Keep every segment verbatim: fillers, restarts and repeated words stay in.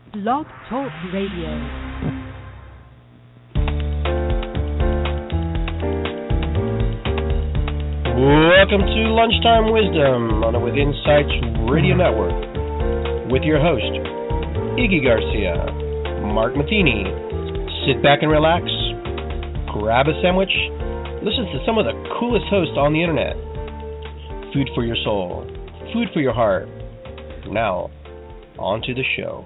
Blog Talk Radio. Welcome to Lunchtime Wisdom on the With Insights Radio Network with your host, Iggy Garcia, Mark Matheny. Sit back and relax, grab a sandwich, listen to some of the coolest hosts on the internet. Food for your soul, food for your heart. Now, on to the show.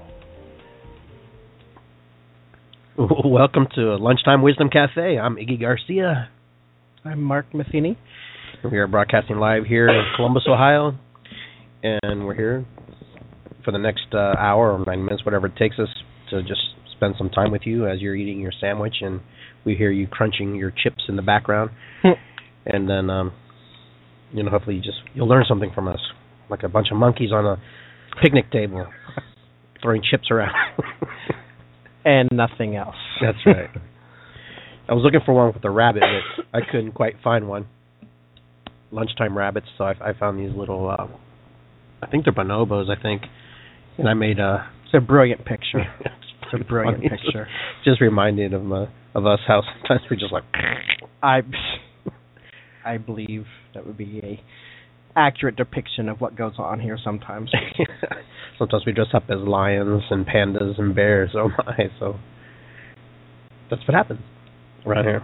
Welcome to Lunchtime Wisdom Cafe. I'm Iggy Garcia. I'm Mark Matheny. We are broadcasting live here in Columbus, Ohio, and we're here for the next uh, hour or nine minutes, whatever it takes us, to just spend some time with you as you're eating your sandwich, and we hear you crunching your chips in the background, and then, um, you know, hopefully you just you'll learn something from us, like a bunch of monkeys on a picnic table throwing chips around. And nothing else. That's right. I was looking for one with a rabbit, but I couldn't quite find one. Lunchtime rabbits, so I, I found these little, uh, I think they're bonobos, I think, and I made a... It's a brilliant picture. It's a brilliant funny. picture. Just reminded of, uh, of us how sometimes we're just like... I, I believe that would be a accurate depiction of what goes on here sometimes. Sometimes we dress up as lions and pandas and bears, oh my, so that's what happens around here.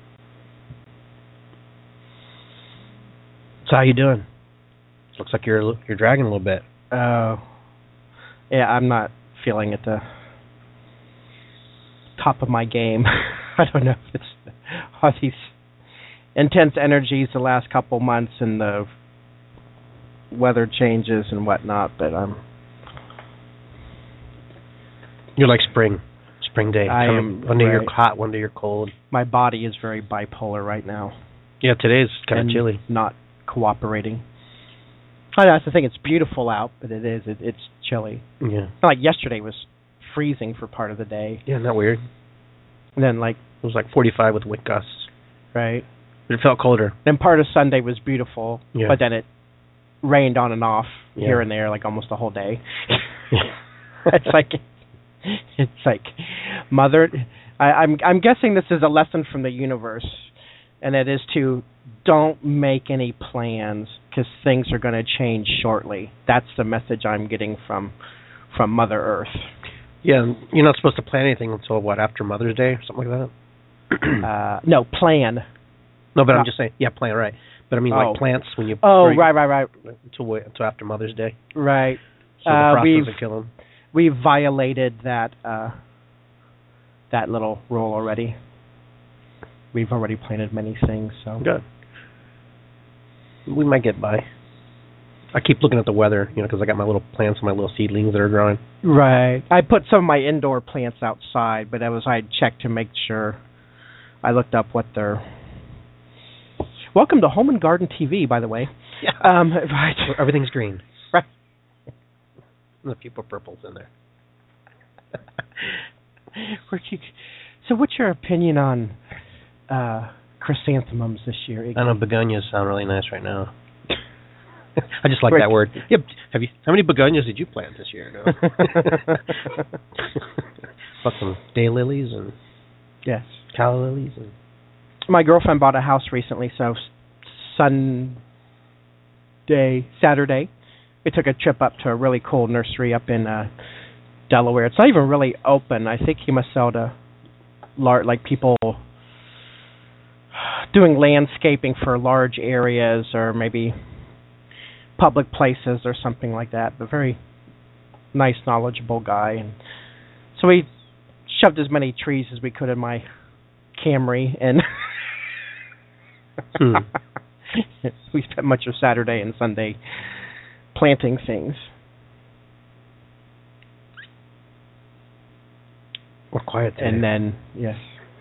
So how you doing? Looks like you're you're dragging a little bit. Oh, uh, yeah, I'm not feeling at the top of my game. I don't know if it's all these intense energies the last couple months and the weather changes and whatnot, but I'm... You're like spring, spring day. I Coming, am, one day right. you're hot, one day you're cold. My body is very bipolar right now. Yeah, today's kind of chilly. Not cooperating. I know, that's the thing. It's beautiful out, but it is. It, it's chilly. Yeah. Like yesterday was freezing for part of the day. Yeah, isn't that weird? And then like... It was like forty-five with wind gusts. Right. But it felt colder. Then part of Sunday was beautiful, yeah. but then it rained on and off yeah. here and there like almost the whole day. It's like... It's like, mother, I, I'm I'm guessing this is a lesson from the universe, and it is to don't make any plans because things are going to change shortly. That's the message I'm getting from from Mother Earth. Yeah, you're not supposed to plan anything until, what, after Mother's Day or something like that? uh, no, plan. No, but no. I'm just saying, yeah, plan, right. But I mean, oh. like plants when you... Oh, right, right, right. Until, wait, until after Mother's Day. Right. So uh, the frost we've, doesn't kill them. We've violated that uh, that little rule already. We've already planted many things, so good. We might get by. I keep looking at the weather, you know, because I got my little plants and my little seedlings that are growing. Right. I put some of my indoor plants outside, but that was I checked to make sure. I looked up what they're. Welcome to Home and Garden T V, by the way. Yeah. Um, right. Everything's green. Right. A few purples in there. So what's your opinion on uh, chrysanthemums this year? I know begonias sound really nice right now. I just like that word. Yep. Have you? How many begonias did you plant this year? No? Bought some daylilies and yes, calla lilies. And my girlfriend bought a house recently, so Sunday, Saturday. We took a trip up to a really cool nursery up in uh, Delaware. It's not even really open. I think he must sell to lar- like people doing landscaping for large areas or maybe public places or something like that. But very nice, knowledgeable guy. And so we shoved as many trees as we could in my Camry, and hmm. we spent much of Saturday and Sunday planting things. We're quiet today. And then, yes.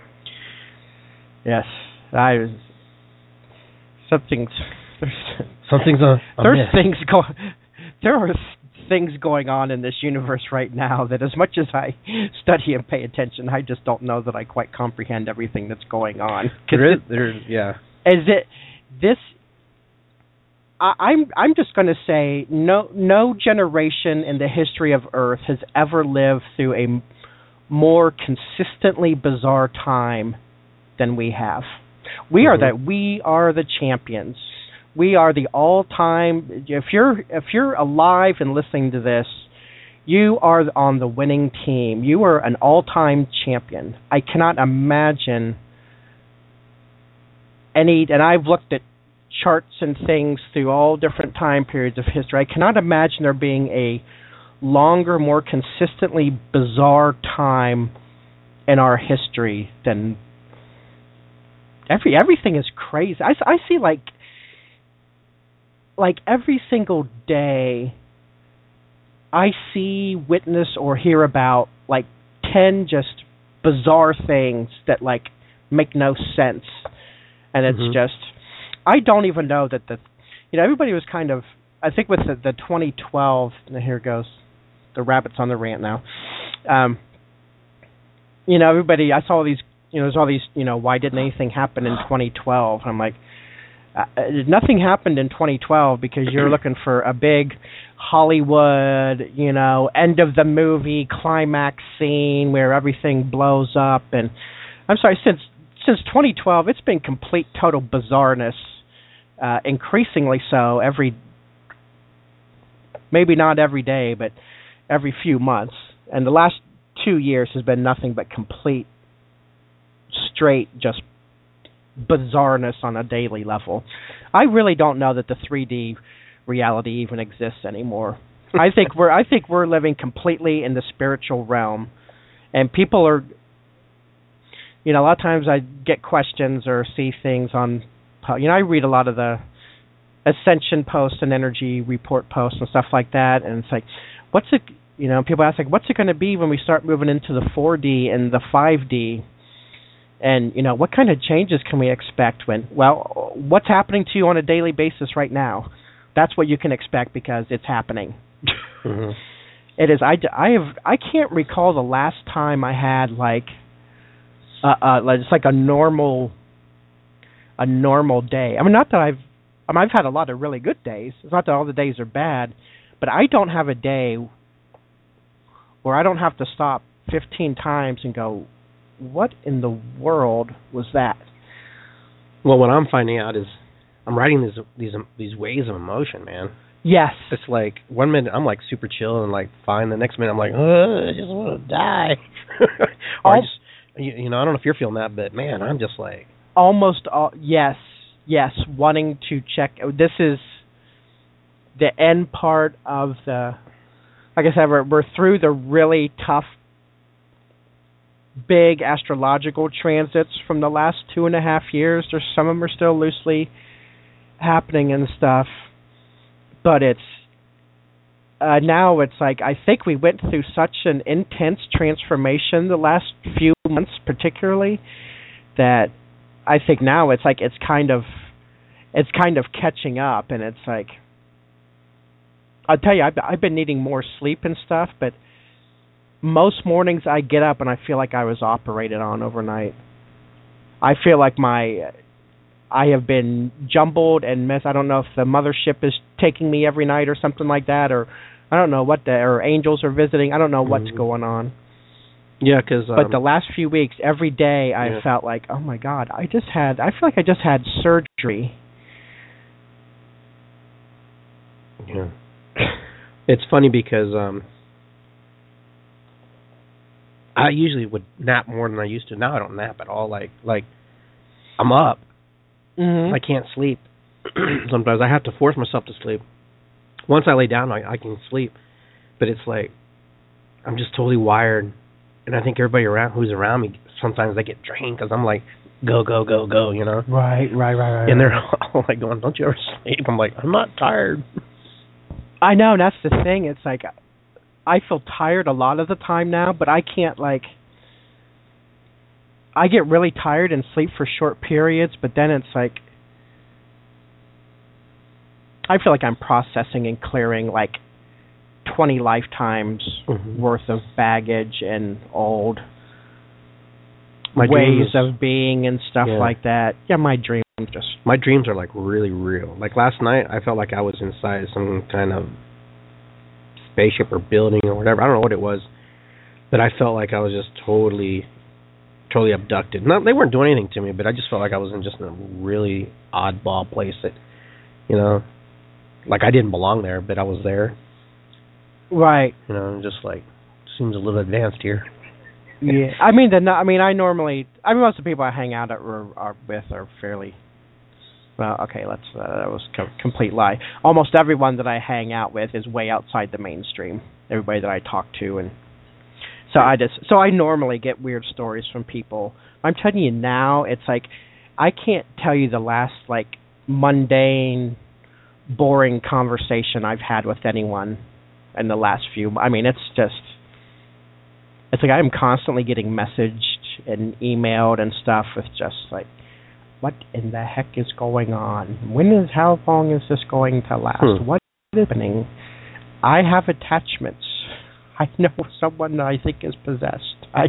Yes. I was... Something's... There's, Something's a, a There's myth. things going... There are things going on in this universe right now that as much as I study and pay attention, I just don't know that I quite comprehend everything that's going on. There is, there's, yeah. Is it... This... I, I'm I'm just going to say no no generation in the history of Earth has ever lived through a more consistently bizarre time than we have. We mm-hmm. are that we are the champions. We are the all-time. If you're if you're alive and listening to this, you are on the winning team. You are an all-time champion. I cannot imagine any. And I've looked at charts and things through all different time periods of history. I cannot imagine there being a longer, more consistently bizarre time in our history than every everything is crazy. I, I see like like every single day I see, witness, or hear about like ten just bizarre things that like make no sense, and it's mm-hmm. just I don't even know that the you know everybody was kind of I think with the, the twenty twelve and here goes the rabbit's on the rant now. Um, you know everybody I saw all these you know there's all these you know why didn't anything happen in twenty twelve? I'm like uh, nothing happened in twenty twelve because you're looking for a big Hollywood, you know, end of the movie climax scene where everything blows up. And I'm sorry, since since twenty twelve, it's been complete total bizarreness, uh, increasingly so every, maybe not every day, but every few months. And the last two years has been nothing but complete, straight, just bizarreness on a daily level. I really don't know that the three D reality even exists anymore. I think we're I think we're living completely in the spiritual realm, and people are you know a lot of times I get questions or see things on you know I read a lot of the Ascension posts and Energy Report posts and stuff like that, and it's like what's it you know people ask like what's it going to be when we start moving into the four D and the five D, and you know what kind of changes can we expect when well what's happening to you on a daily basis right now? That's what you can expect because it's happening. Mm-hmm. It is. I, I have. I can't recall the last time I had like, uh, uh, it's like a normal, a normal day. I mean, not that I've. I mean, I've had a lot of really good days. It's not that all the days are bad, but I don't have a day where I don't have to stop fifteen times and go, "What in the world was that?" Well, what I'm finding out is. I'm riding these these these waves of emotion, man. Yes. It's like one minute I'm like super chill and like fine. The next minute I'm like, oh, I just want to die. or I just, you, you know, I don't know if you're feeling that, but man, I'm just like almost all. Yes, yes. Wanting to check. This is the end part of the. Like I said, we're, we're through the really tough, big astrological transits from the last two and a half years. There's some of them are still loosely happening and stuff, but it's uh, now it's like I think we went through such an intense transformation the last few months, particularly, that I think now it's like it's kind of it's kind of catching up, and it's like I'll tell you, I've, I've been needing more sleep and stuff, but most mornings I get up and I feel like I was operated on overnight. I feel like my I have been jumbled and messed. I don't know if the mothership is taking me every night or something like that, or I don't know what the or angels are visiting. I don't know what's mm-hmm. going on. Yeah, because um, but the last few weeks, every day I yeah. felt like, oh my God, I just had. I feel like I just had surgery. Yeah, it's funny because um, I usually would nap more than I used to. Now I don't nap at all. Like like I'm up. Mm-hmm. I can't sleep. Sometimes I have to force myself to sleep. Once I lay down, I, I can sleep. But it's like, I'm just totally wired. And I think everybody around who's around me, sometimes they get drained because I'm like, go, go, go, go, you know? Right, right, right, right. And they're all like going, don't you ever sleep? I'm like, I'm not tired. I know, and that's the thing. It's like, I feel tired a lot of the time now, but I can't like, I get really tired and sleep for short periods, but then it's like I feel like I'm processing and clearing like twenty lifetimes mm-hmm. worth of baggage and old my ways of being and stuff yeah. like that. Yeah, my dream just my dreams are like really real. Like last night, I felt like I was inside some kind of spaceship or building or whatever. I don't know what it was, but I felt like I was just totally, totally abducted. Not they weren't doing anything to me, but I just felt like I was in just a really oddball place that, you know, like I didn't belong there, but I was there. Right. You know, just like seems a little advanced here. Yeah, I mean the. I mean, I normally. I mean, most of the people I hang out at or are with are fairly. Well, okay, let's. Uh, that was a complete lie. Almost everyone that I hang out with is way outside the mainstream. Everybody that I talk to, and so I just. So I normally get weird stories from people. I'm telling you now, it's like I can't tell you the last like mundane, boring conversation I've had with anyone in the last few. I mean, it's just. It's like I'm constantly getting messaged and emailed and stuff with just like, what in the heck is going on? When is, how long is this going to last? Hmm. What is happening? I have attachments. I know someone that I think is possessed. I,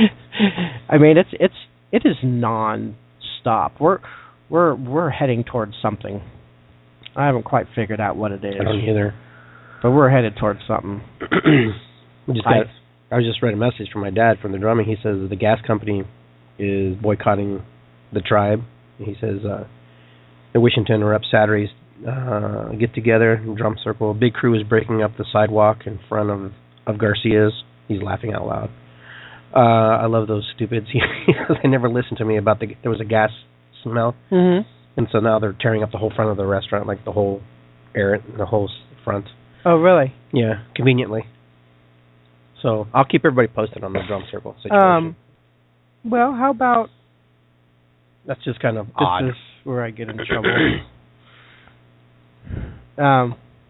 I mean, it's it's it is non-stop. We're we're we're heading towards something. I haven't quite figured out what it is. I don't either. But we're headed towards something. we just got. I, I just read a message from my dad from the drumming. He says the gas company is boycotting the tribe. He says uh, they're wishing to interrupt Saturday's uh, get-together, drum circle. A big crew is breaking up the sidewalk in front of, of Garcia's. He's laughing out loud. Uh, I love those stupids. They never listened to me about the there was a gas smell. Mm-hmm. And so now they're tearing up the whole front of the restaurant, like the whole air, the whole front. Oh, really? Yeah, conveniently. So I'll keep everybody posted on the drum circle situation. Um, well, how about... That's just kind of this odd. This is where I get in trouble. um,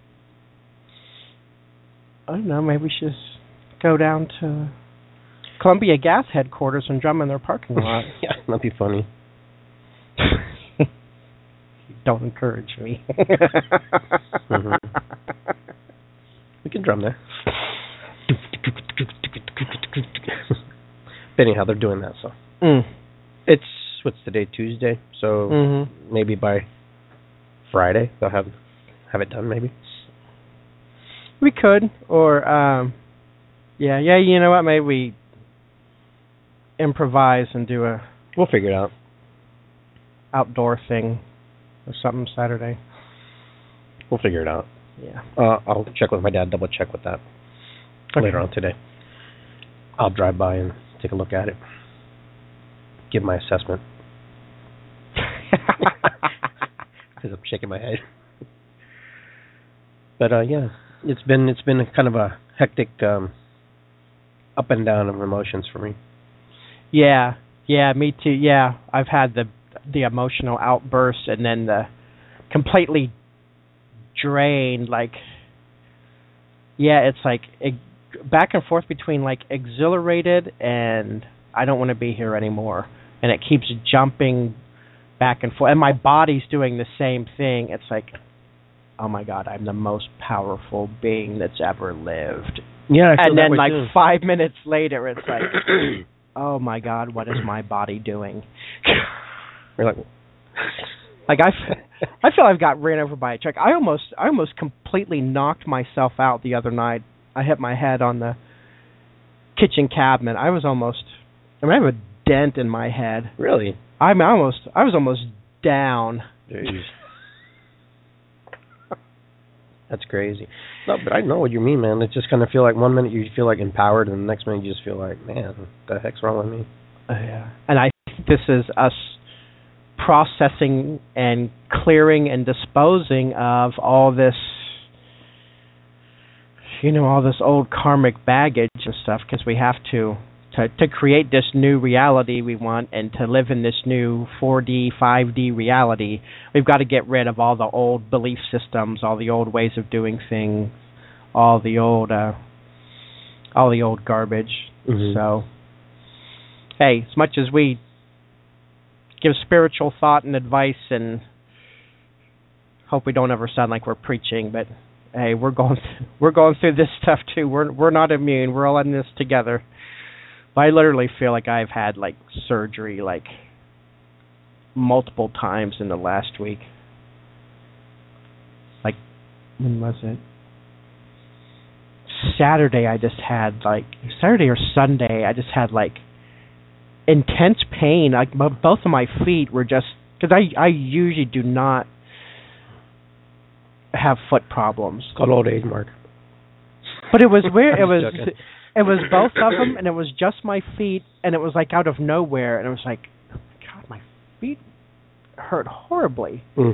I don't know, maybe we should go down to Columbia Gas headquarters and drum in their parking lot. Yeah, that'd be funny. Don't encourage me. mm-hmm. We can drum there. But anyhow, they're doing that, so mm. it's what's today, Tuesday, so mm-hmm. maybe by Friday they'll have have it done. Maybe we could, or um, yeah, yeah. You know what? Maybe we improvise and do a. We'll figure it out. Outdoor thing or something Saturday. We'll figure it out. Yeah. Uh, I'll check with my dad. Double check with that. Okay. Later on today. I'll drive by and take a look at it. Give my assessment. Because I'm shaking my head. But uh, yeah, it's been it's been kind of a hectic um, up and down of emotions for me. Yeah, yeah, me too. Yeah, I've had the the emotional outburst and then the completely drained. Like, yeah, it's like. It, back and forth between like exhilarated and I don't want to be here anymore, and it keeps jumping back and forth, and my body's doing the same thing. It's like, oh my God, I'm the most powerful being that's ever lived. Yeah, I feel and that then way like too. five minutes later, it's like, oh my God, what is my body doing? You're like, like I, f- I feel I've got ran over by a truck. I almost, I almost completely knocked myself out the other night. I hit my head on the kitchen cabinet. I was almost, I mean, I have a dent in my head. Really? I'm almost, I was almost down. Jeez. That's crazy. No, but I know what you mean, man. It just kind of feel like one minute you feel like empowered, and the next minute you just feel like, man, what the heck's wrong with me? Uh, yeah. And I think this is us processing and clearing and disposing of all this, you know, all this old karmic baggage and stuff, because we have to, to to create this new reality we want and to live in this new four D, five D reality. We've got to get rid of all the old belief systems, all the old ways of doing things, all the old, uh, all the old garbage. Mm-hmm. So, hey, as much as we give spiritual thought and advice and hope we don't ever sound like we're preaching, but hey, we're going th- we're going through this stuff too. We're we're not immune. We're all in this together. But I literally feel like I've had like surgery like multiple times in the last week. Like, when was it? Saturday, I just had, like, Saturday or Sunday, I just had, like, intense pain. Like, both of my feet were just, because I, I usually do not have foot problems. It's called old age, Mark. But it was weird. It was it was both of them, and it was just my feet, and it was like out of nowhere, and it was like, oh my God, my feet hurt horribly. Mm.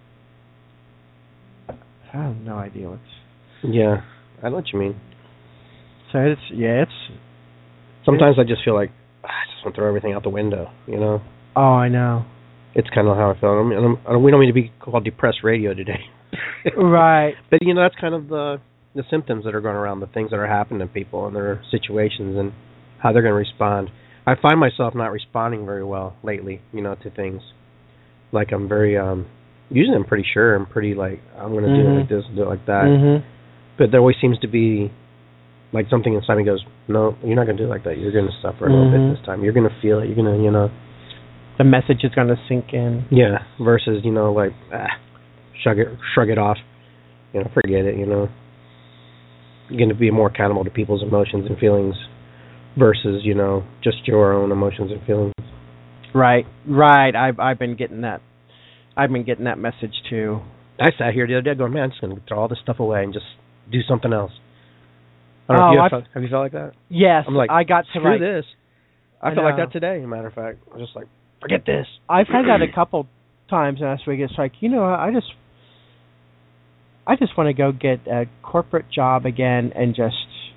I have no idea what's. Yeah, I know what you mean. So it's yeah, it's. Sometimes it's, I just feel like ah, I just want to throw everything out the window, you know. Oh, I know. It's kind of how I feel. I mean, I don't, we don't mean to be called depressed radio today. Right. But you know, that's kind of the the symptoms that are going around, the things that are happening to people and their situations and how they're going to respond. I find myself not responding very well lately, you know, to things. Like I'm very, um, usually I'm pretty sure, I'm pretty like, I'm going to mm-hmm. do it like this, do it like that. Mm-hmm. But there always seems to be like something inside me goes, no, you're not going to do it like that. You're going to suffer a little mm-hmm. bit this time. You're going to feel it. You're going to, you know. The message is going to sink in. Yeah, versus, you know, like, ah, shrug it, shrug it off. You know, forget it, you know. You're going to be more accountable to people's emotions and feelings versus, you know, just your own emotions and feelings. Right, right. I've I've been getting that. I've been getting that message too. I sat here the other day going, man, I'm just going to throw all this stuff away and just do something else. I don't know oh, if you have, felt, have you felt like that? Yes, I'm like, I got to screw like, this. I, I felt like that today, as a matter of fact. I was just like, forget this. I've had that a couple times last week. It's like, you know, I just, I just want to go get a corporate job again and just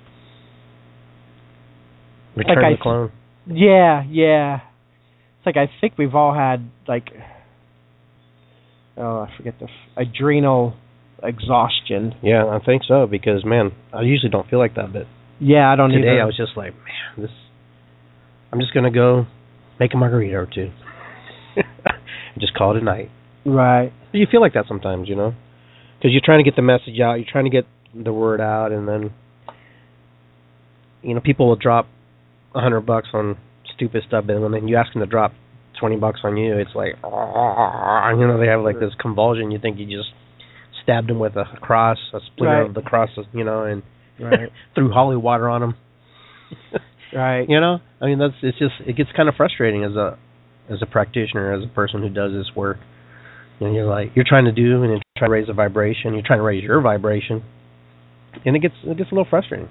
return like the clone. Yeah, yeah. It's like I think we've all had like, oh, I forget the f- adrenal exhaustion. Yeah, I think so because man, I usually don't feel like that, but yeah, I don't. Today either. I was just like, man, this. I'm just gonna go make a margarita or two. Just call it a night. Right. You feel like that sometimes, you know, because you're trying to get the message out, you're trying to get the word out, and then, you know, people will drop a hundred bucks on stupid stuff, and when you ask them to drop twenty bucks on you, it's like, oh, you know, they have like this convulsion. You think you just stabbed them with a cross, a splinter right. of the cross, you know, and right. threw holy water on them. Right. You know, I mean, that's it's just it gets kind of frustrating as a as a practitioner, as a person who does this work. And you're like, you're trying to do, and you're trying to raise a vibration. You're trying to raise your vibration, and it gets it gets a little frustrating.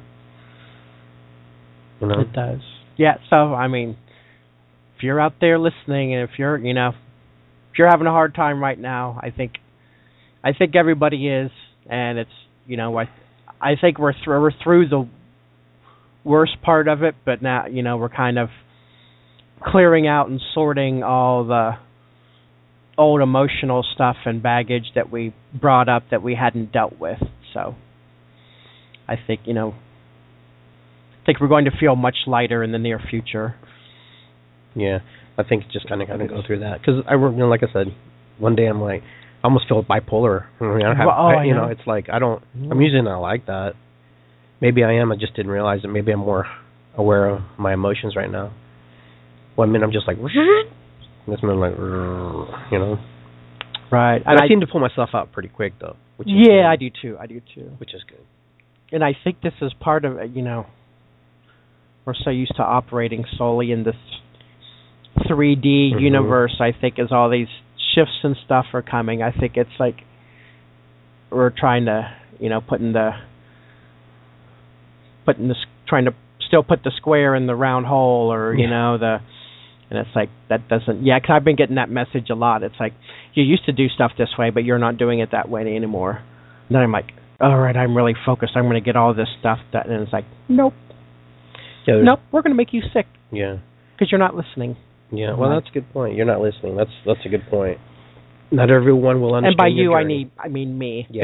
You know, it does. Yeah. So I mean, if you're out there listening, and if you're, you know, if you're having a hard time right now, I think, I think everybody is, and it's, you know, I, I think we're through we're through the worst part of it, but now, you know, we're kind of clearing out and sorting all the old emotional stuff and baggage that we brought up that we hadn't dealt with. So I think, you know, I think we're going to feel much lighter in the near future. Yeah, I think just kind of kind of go through that because I, you know, like I said, one day I'm like, I almost feel bipolar. I mean, I don't have, well, oh, I, you I know. know, it's like I don't. I'm usually not like that. Maybe I am. I just didn't realize it. Maybe I'm more aware of my emotions right now. One minute I'm just like, this minute I'm like, you know. Right. And And I, I seem to pull myself out pretty quick though. Which is yeah, good, I do too. I do too. Which is good. And I think this is part of it, you know, we're so used to operating solely in this three D mm-hmm. universe, I think, as all these shifts and stuff are coming. I think it's like we're trying to, you know, putting the, putting the, trying to still put the square in the round hole, or, you yeah. know, the, and it's like, that doesn't, yeah, because I've been getting that message a lot. It's like, you used to do stuff this way, but you're not doing it that way anymore. And then I'm like, all right, I'm really focused. I'm going to get all this stuff done. And it's like, nope. Yeah, nope, we're going to make you sick. Yeah. Because you're not listening. Yeah, well, that's a good point. You're not listening. That's that's a good point. Not everyone will understand. And by your you, I journey. need, I mean me. Yeah.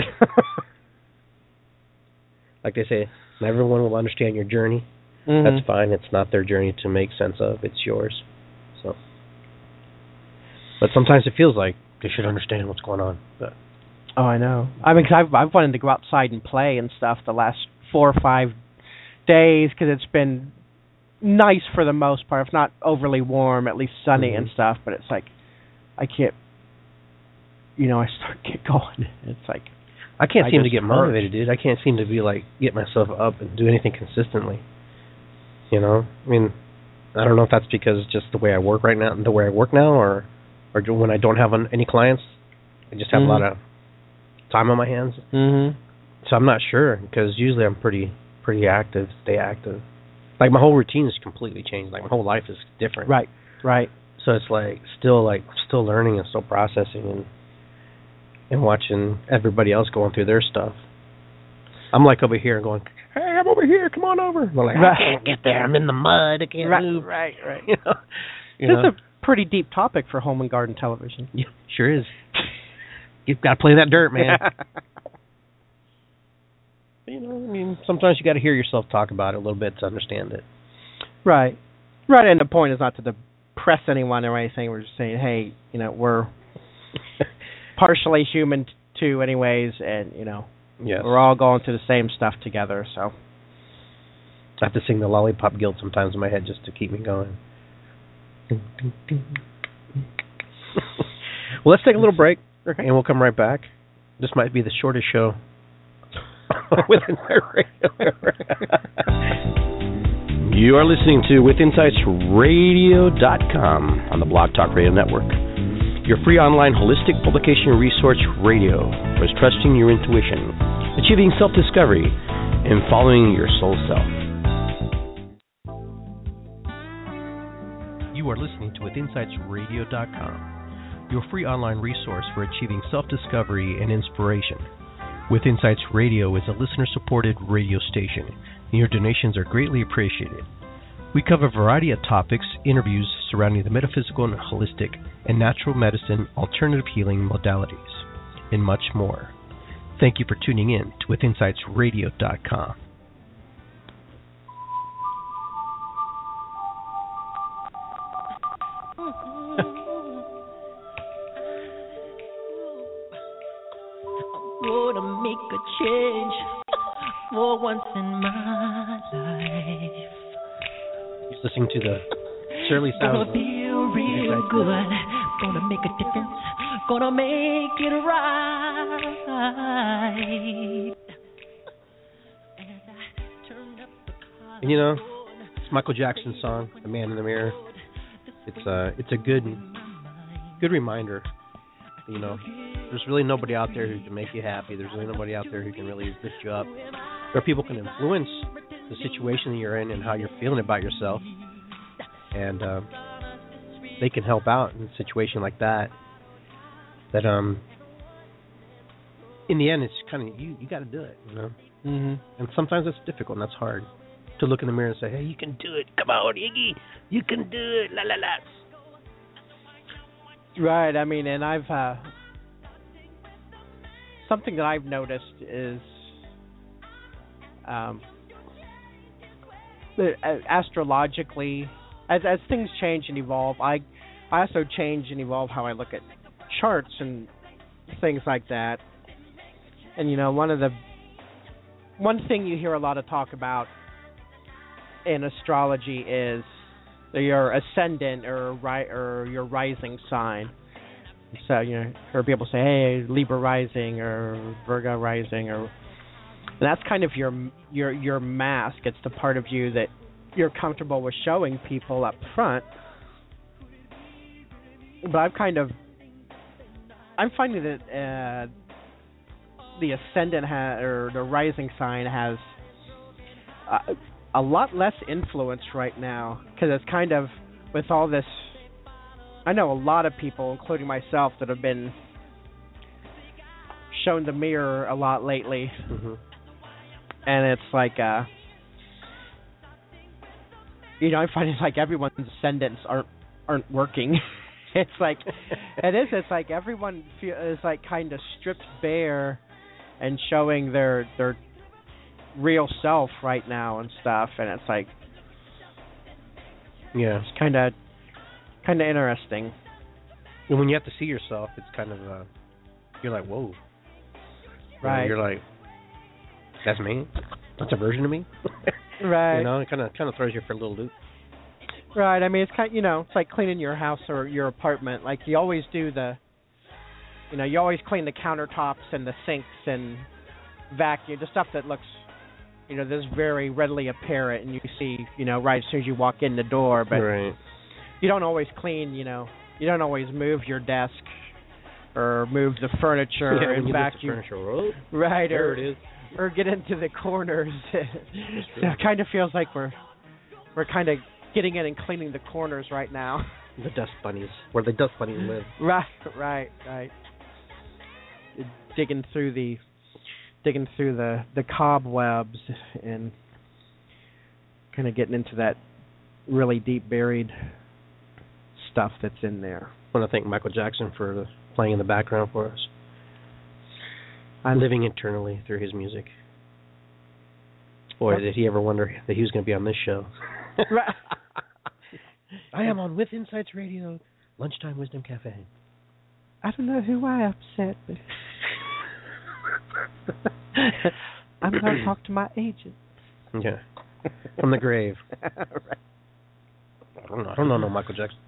Like they say, not everyone will understand your journey. Mm-hmm. That's fine. It's not their journey to make sense of. It's yours. So, but sometimes it feels like they should understand what's going on. But oh, I know. I mean, cause I've I've wanted to go outside and play and stuff the last four or five days because it's been nice for the most part. If not overly warm, at least sunny mm-hmm. and stuff. But it's like, I can't, you know, I start get going. It's like I can't I seem to just get hurt. motivated, dude. I can't seem to be like get myself up and do anything consistently. You know, I mean, I don't know if that's because just the way I work right now, the way I work now, or or do- when I don't have an, any clients, I just have Mhm. a lot of time on my hands. Mm-hmm. So I'm not sure because usually I'm pretty pretty active, stay active. Like my whole routine is completely changed. Like my whole life is different. Right. Right. So it's like still like still learning and still processing and and watching everybody else going through their stuff. I'm like over here going, hey, I'm over here, come on over. They're like, I Right. can't get there. I'm in the mud. I can't Right. move. Right. Right. You know, you This know? is a pretty deep topic for home and garden television. Yeah, sure is. You've got to play that dirt, man. You know, I mean, sometimes you got to hear yourself talk about it a little bit to understand it. Right. Right. And the point is not to depress anyone or anything. We're just saying, hey, you know, we're partially human t- too, anyways, and you know, Yes. we're all going through the same stuff together. So. I have to sing the Lollipop Guild sometimes in my head just to keep me going. Well, let's take a little break, Okay. and we'll come right back. This might be the shortest show within my radio. You are listening to with insights radio dot com on the Blog Talk Radio Network, your free online holistic publication resource radio for trusting your intuition, achieving self-discovery, and following your soul self. You are listening to with insights radio dot com, your free online resource for achieving self-discovery and inspiration. With Insights Radio is a listener-supported radio station, and your donations are greatly appreciated. We cover a variety of topics, interviews surrounding the metaphysical and holistic and natural medicine, alternative healing modalities, and much more. Thank you for tuning in to with insights radio dot com. Gonna make a change for once in my life. Just listening to the Shirley Gonna sounds. feel real good. Gonna make a difference. Gonna make it right. As I turn up the collar And you know, it's Michael Jackson's song, "The Man in the Mirror." It's a it's a good good reminder. You know, there's really nobody out there who can make you happy. There's really nobody out there who can really lift you up. There are people who can influence the situation that you're in and how you're feeling about yourself, and uh, they can help out in a situation like that. That um, in the end, it's kind of you. You got to do it, you know. Mm-hmm. And sometimes that's difficult and that's hard to look in the mirror and say, "Hey, you can do it. Come on, Iggy, you can do it." La la la. Right. I mean, and I've uh, something that I've noticed is um, that, uh, astrologically, as as things change and evolve, I I also change and evolve how I look at charts and things like that. And you know, one of the one thing you hear a lot of talk about in astrology is your ascendant or ri- or your rising sign. So you know, or people say, "Hey, Libra rising or Virgo rising," or and that's kind of your your your mask. It's the part of you that you're comfortable with showing people up front. But I've kind of I'm finding that uh, the ascendant ha- or the rising sign has uh, a lot less influence right now, because it's kind of with all this. I know a lot of people, including myself, that have been shown the mirror a lot lately, Mm-hmm. and it's like, uh, you know, I find it's like everyone's ascendants aren't aren't working. It's like it is. It's like everyone feel, is like kind of stripped bare and showing their their real self right now and stuff, and it's like Yeah. it's kind of kind of interesting. And when you have to see yourself, it's kind of uh, you're like, whoa. You know, Right. You're like, that's me. That's a version of me. Right. You know, it kind of kind of throws you for a little loop. Right. I mean, it's kind. You know, it's like cleaning your house or your apartment. Like you always do the. You know, you always clean the countertops and the sinks and vacuum the stuff that looks. You know, that's very readily apparent, and you see. You know, right as soon as you walk in the door, but Right. you don't always clean. You know, you don't always move your desk or move the furniture Yeah, when and you lift the vacuum. furniture, whoa, Right. there Or, it is. or get into the corners. So it kind of feels like we're we're kind of getting in and cleaning the corners right now. The dust bunnies, where the dust bunnies live. Right, right, right. Digging through the digging through the the cobwebs and kind of getting into that really deep buried stuff that's in there. I want to thank Michael Jackson for the, playing in the background for us. I'm living internally through his music. Boy, did he ever wonder that he was going to be on this show. Right. I am on With Insights Radio, Lunchtime Wisdom Cafe. I don't know who I upset, but I'm going to talk to my agent. Yeah, from the grave. Right. I don't know. I don't know no Michael Jackson.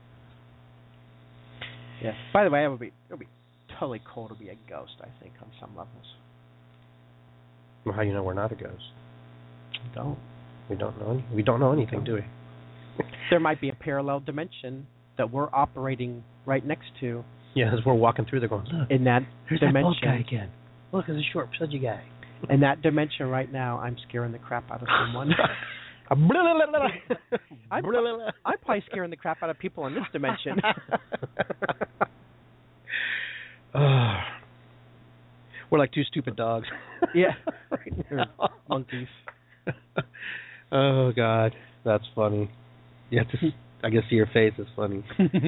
Yeah. By the way, it would be it would be totally cool to be a ghost. I think on some levels. Well, how do you know we're not a ghost? Don't. We don't know. Any, we don't know anything, do we? There might be a parallel dimension that we're operating right next to. Yeah, as we're walking through, they're going, look, in that there's dimension. that bald guy again. Look, there's a short, pudgy guy. In that dimension right now, I'm scaring the crap out of someone. I'm, I'm probably scaring the crap out of people in this dimension. uh, we're like two stupid dogs. Yeah. Right Or now. monkeys. Oh, God. That's funny. You have to, I guess, see your face. It's funny.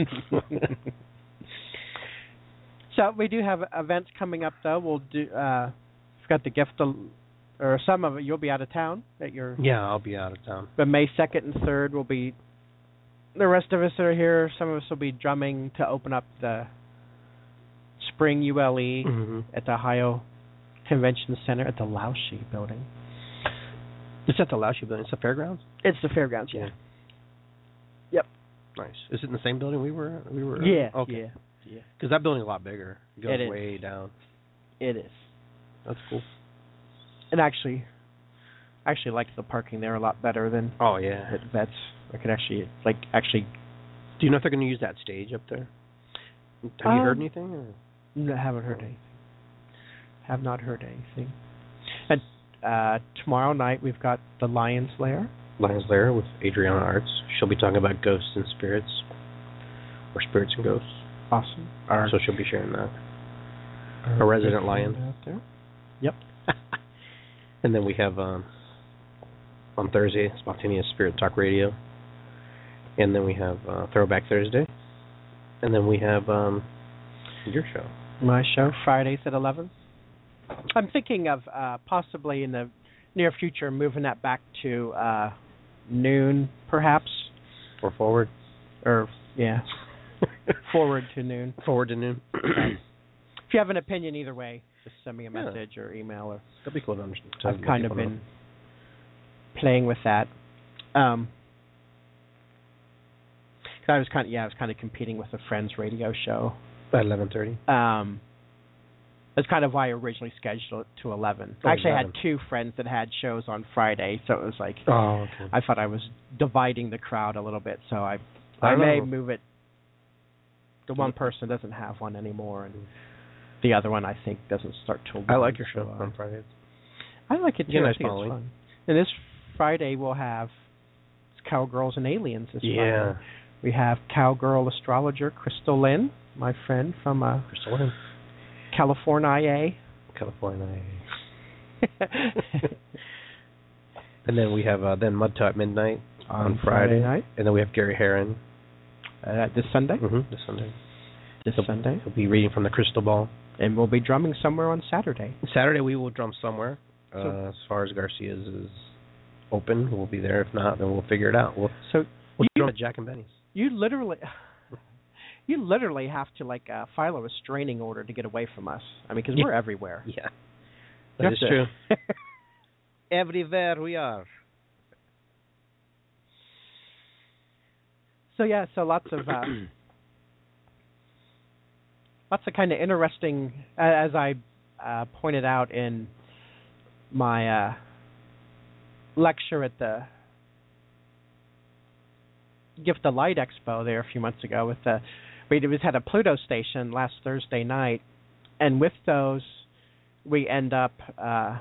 So we do have events coming up, though. We'll do. Uh, we've got the gift, of, or some of it. You'll be out of town at your. Yeah, I'll be out of town. But May second and third will be. The rest of us are here. Some of us will be drumming to open up the spring U L E Mm-hmm. at the Ohio Convention Center at the Lausche Building. It's at the Lausche building. It's the fairgrounds? It's the fairgrounds. Yeah. Yep. Nice. Is it in the same building we were? We were. Yeah. Okay. Yeah. Yeah. Because that building's a lot bigger. It goes It is. way down. It is. That's cool. And actually, I actually liked the parking there a lot better than Oh yeah. at Vets. I could actually like actually. Do you know if they're going to use that stage up there? Have you Um, heard anything? Or? No, haven't heard anything. Have not heard anything. And uh, tomorrow night we've got the Lion's Lair. Lions Lair with Adriana Arts. She'll be talking about ghosts and spirits, or spirits and ghosts. Awesome. Our, So she'll be sharing that. our a resident good lion. friend out there. Yep. And then we have um, on Thursday, Spontaneous Spirit Talk Radio. And then we have uh, Throwback Thursday. And then we have um, your show. My show Fridays at eleven. I'm thinking of uh, possibly in the near future moving that back to uh, noon, perhaps, Or forward. or yeah, forward to noon. Forward to noon. If you have an opinion either way, just send me a Yeah. message or email. Or That'd be cool to understand. to I've let kind of people been know. playing with that. Um, 'cause I was kind of yeah, I was kind of competing with a friend's radio show. At eleven thirty. Um, that's kind of why I originally scheduled it to eleven. Oh, I actually eleven. had two friends that had shows on Friday, so it was like Oh, okay. I thought I was dividing the crowd a little bit, so I I I may know. move it. The one person doesn't have one anymore, and the other one I think doesn't start till. I one, like your so, show uh, on Fridays. I like it too. Yeah, I nice think following. it's fun. And this Friday we'll have Cowgirls and Aliens. This Yeah. Friday. We have cowgirl astrologer Crystal Lynn, my friend from uh, Crystal Lynn. California. California. And then we have uh, then Mud Toe at midnight on, Friday. night. And then we have Gary Heron Uh, this Sunday. mm-hmm, this Sunday. This He'll- Sunday. He'll be reading from the Crystal Ball. And we'll be drumming somewhere on Saturday. Saturday we will drum somewhere. Uh, So- as far as Garcia's is open, we'll be there. If not, then we'll figure it out. We'll, So we'll you, drum at Jack and Benny's. you literally, you literally have to like uh, file a restraining order to get away from us. I mean, because Yeah. we're everywhere. Yeah, You that have is to- true. Everywhere we are. so yeah, so lots of uh, lots of kind of interesting, uh, as I uh, pointed out in my uh, lecture at the Gift of Light Expo there a few months ago. With the we was had a Pluto station last Thursday night, and with those we end up uh,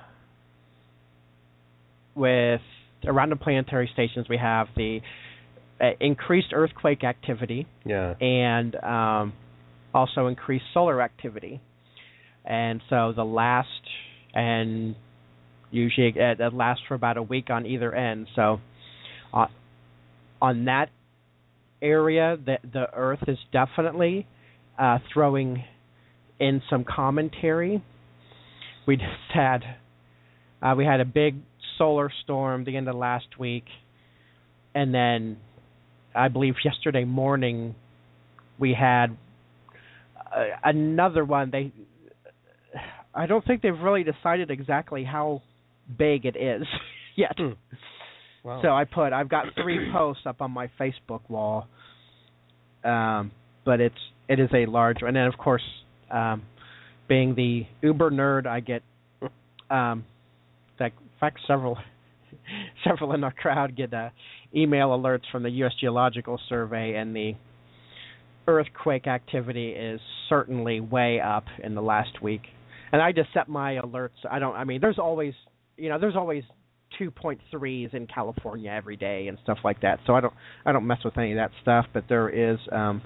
with around the planetary stations we have the uh, increased earthquake activity, Yeah. and um, also increased solar activity. And so the last, and usually it, it lasts for about a week on either end. So uh, on that area, the, the Earth is definitely uh, throwing in some commentary. We just had, uh, we had a big solar storm the end of last week, and then I believe yesterday morning we had uh, another one. They, I don't think they've really decided exactly how big it is yet. Mm. Wow. So I put, I've got three posts up on my Facebook wall, um, but it's it is a large one, and of course, um, being the uber nerd, I get, um, that, in fact, several several in our crowd get uh, email alerts from the U S Geological Survey, and the earthquake activity is certainly way up in the last week. And I just set my alerts. I don't. I mean, there's always, you know, there's always two point threes in California every day and stuff like that. So I don't, I don't mess with any of that stuff. But there is, um,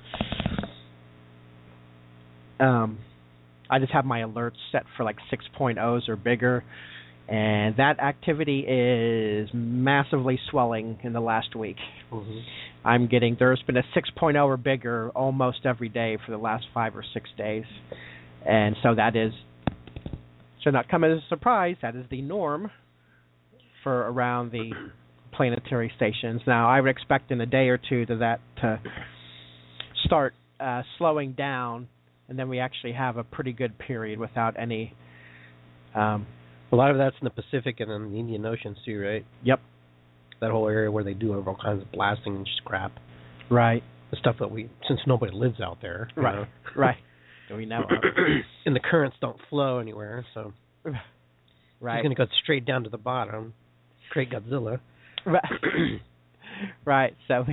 um, I just have my alerts set for like six point ohs or bigger, and that activity is massively swelling in the last week. Mm-hmm. I'm getting, there's been a six point oh or bigger almost every day for the last five or six days, and so that is. Should not come as a surprise. That is the norm for around the planetary stations. Now, I would expect in a day or two to that to start uh, slowing down, and then we actually have a pretty good period without any. Um, a lot of that's in the Pacific and in the Indian Oceans too, right? Yep. That whole area where they do all kinds of blasting and just crap. Right. The stuff that we, since nobody lives out there. you Right. know. Right. Do we know? And the currents don't flow anywhere, so right. it's going to go straight down to the bottom. Create Godzilla. Right. Right. So.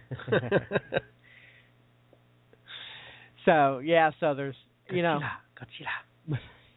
So yeah. So there's you know. Godzilla.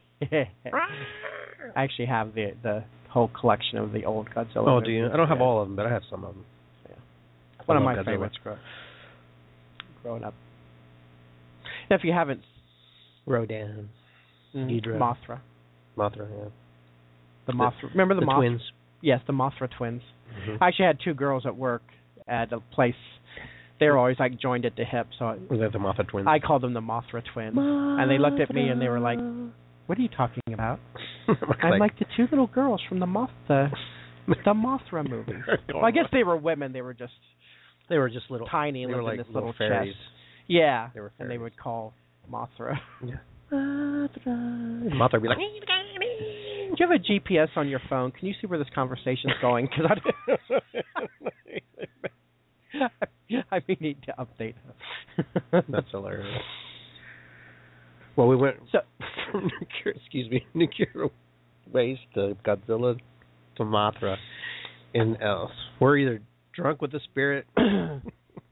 I actually have the the whole collection of the old Godzilla. Oh, movies. do you? I don't have Yeah. all of them, but I have some of them. Yeah. One of love my Godzilla. favorites grow, growing up. Now, if you haven't, Rodan, mm, Ghidorah. Mothra, Mothra, yeah. the Mothra. Remember the, the Mothra? twins. Yes, the Mothra twins. Mm-hmm. I actually had two girls at work at a place. They were always like joined at the hip, so I, Were they the Mothra twins? I called them the Mothra twins. And they looked at me and they were like, "What are you talking about?" I'm like, "The two little girls from the Moth the, the Mothra movie." Well, I guess they were women. They were just they were just little tiny, They lived were in like this little, little fairies. chest. Yeah, They were and they fairies. would call Mothra. Yeah. Mothra would be like. Do you have a G P S on your phone? Can you see where this conversation's going? Because I, I may need to update. That's hilarious. Well, we went So, from nuclear, excuse me, nuclear waste to Godzilla to Mothra, and else we're either drunk with the spirit, and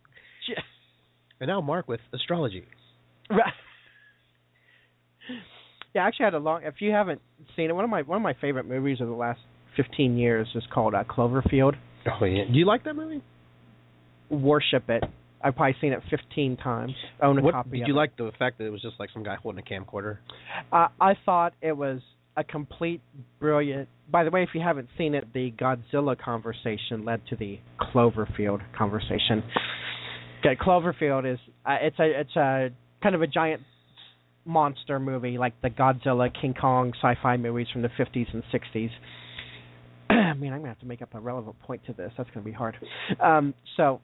now Mark with astrology. right. Yeah, I actually had a long. If you haven't seen it, one of my one of my favorite movies of the last fifteen years is called uh, Cloverfield. Oh yeah, do you like that movie? Worship it. I've probably seen it fifteen times. Own a What, copy. did of you it. like the fact that it was just like some guy holding a camcorder? Uh, I thought it was a complete brilliant. By the way, if you haven't seen it, the Godzilla conversation led to the Cloverfield conversation. Okay, Cloverfield is uh, it's a it's a kind of a giant monster movie like the Godzilla, King Kong sci-fi movies from the fifties and sixties. I mean, I'm gonna have to make up a relevant point to this. That's gonna be hard. Um, so.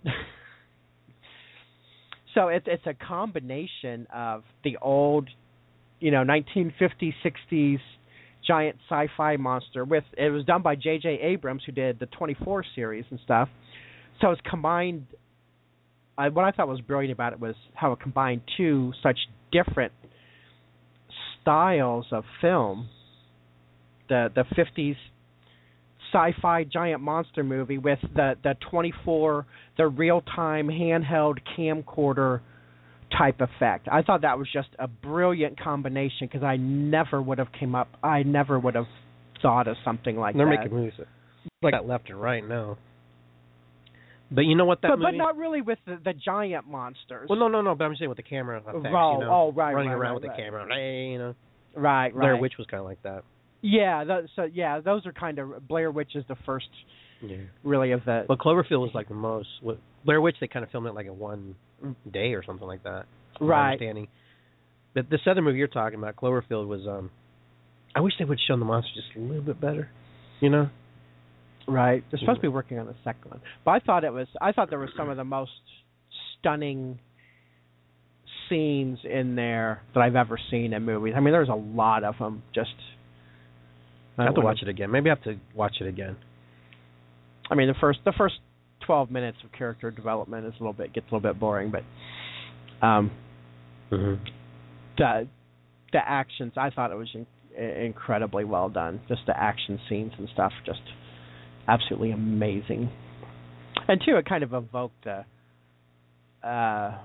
So it's it's a combination of the old, you know, nineteen fifties, sixties giant sci-fi monster with, it was done by J J Abrams, who did the twenty-four series and stuff. So it's combined I, what I thought was brilliant about it was how it combined two such different styles of film. The the fifties sci-fi giant monster movie with the, the twenty-four, the real-time handheld camcorder type effect. I thought that was just a brilliant combination because I never would have came up, I never would have thought of something like They're that. They're making movies like that left and right now. But you know what that but, movie... But not really with the, the giant monsters. Well, no, no, no, but I'm saying with the camera effects, oh, you know, oh, right, running right, around right, with right. the camera, hey, you know. Right, right. Blair Witch was kind of like that. Yeah, th- so yeah, those are kind of... Blair Witch is the first, yeah. really, of the... Well, Cloverfield was like the most... What, Blair Witch, they kind of filmed it like in one day or something like that. Right. Understanding. But this other movie you're talking about, Cloverfield, was... um. I wish they would show the monster just a little bit better, you know? Right. They're supposed to be working on the second one. But I thought it was I thought there were some of the most stunning scenes in there that I've ever seen in movies. I mean, there's a lot of them. Just I have to watch it again. Maybe I have to watch it again. I mean, the first the first twelve minutes of character development is a little bit gets a little bit boring, but um mm-hmm. the the actions, I thought it was in, incredibly well done. Just the action scenes and stuff, just absolutely amazing. And too, it kind of evoked the uh,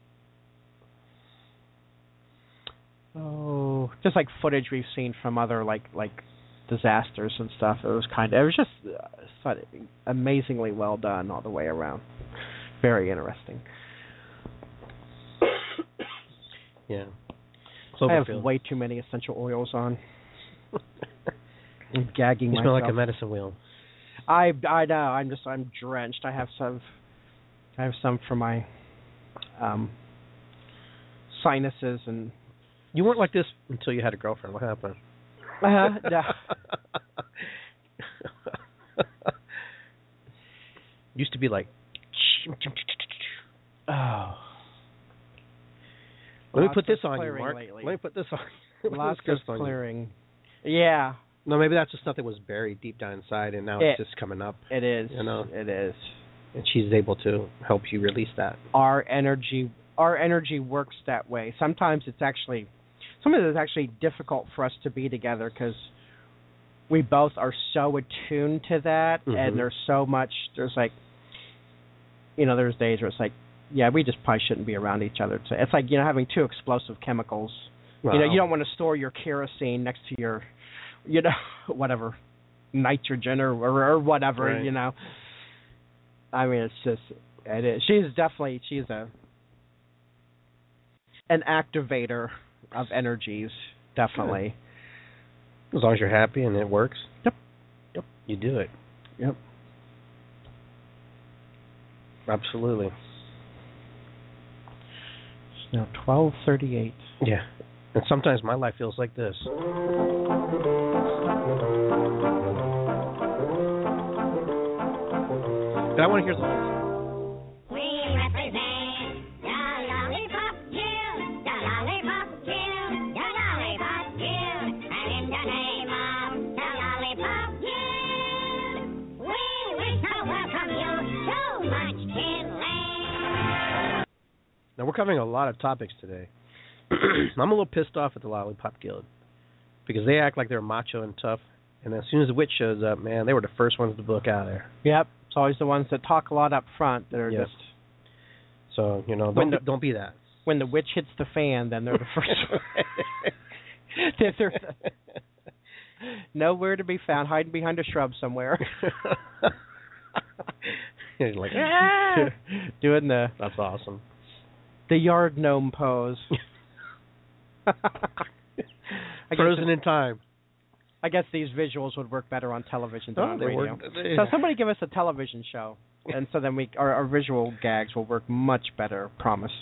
oh, just like footage we've seen from other like like disasters and stuff. It was kind of it was just uh, thought it amazingly well done all the way around. Very interesting. Yeah. I have way too many essential oils on. I'm gagging you myself. smell like a medicine wheel. I I know. I'm just I'm drenched. I have some. I have some for my um, sinuses and. You weren't like this until you had a girlfriend. What happened? Uh, yeah. Used to be like. Oh. Let me Lots put this of on you, Mark. lately. Let me put this on. Lots of clearing. Yeah. No, maybe that's just stuff that was buried deep down inside, and now it, it's just coming up. It is. You know, it is. And she's able to help you release that. Our energy, our energy works that way. Sometimes it's actually, sometimes it's actually difficult for us to be together because we both are so attuned to that, mm-hmm. and there's so much. There's like, you know, there's days where it's like, yeah, we just probably shouldn't be around each other. It's like, you know, having two explosive chemicals. Wow. You know, you don't want to store your kerosene next to your, you know, whatever, nitrogen or or, or whatever, right. you know. I mean, it's just, it is. She's definitely, she's a, an activator of energies, definitely. Good. As long as you're happy and it works. Yep. Yep. You do it. Yep. Absolutely. It's now twelve thirty-eight. Yeah. And sometimes my life feels like this. But I want to hear the... We represent the Lollipop Guild, the Lollipop Guild, the Lollipop Guild, and in the name of the Lollipop Guild, we wish to welcome you to Munchkinland. Now, we're covering a lot of topics today. I'm a little pissed off at the Lollipop Guild because they act like they're macho and tough, and as soon as the witch shows up, man, they were the first ones to book out of there. Yep, it's always the ones that talk a lot up front that are yep. just. So you know, don't when the, be, don't be that. When the witch hits the fan, then they're the first one. they're, they're the, nowhere to be found, hiding behind a shrub somewhere. You're like, ah! Doing the. That's awesome. The yard gnome pose. Frozen in time. I guess these visuals would work better on television than oh, on they radio. Work, they, so somebody give us a television show, and so then we our, our visual gags will work much better. Promise.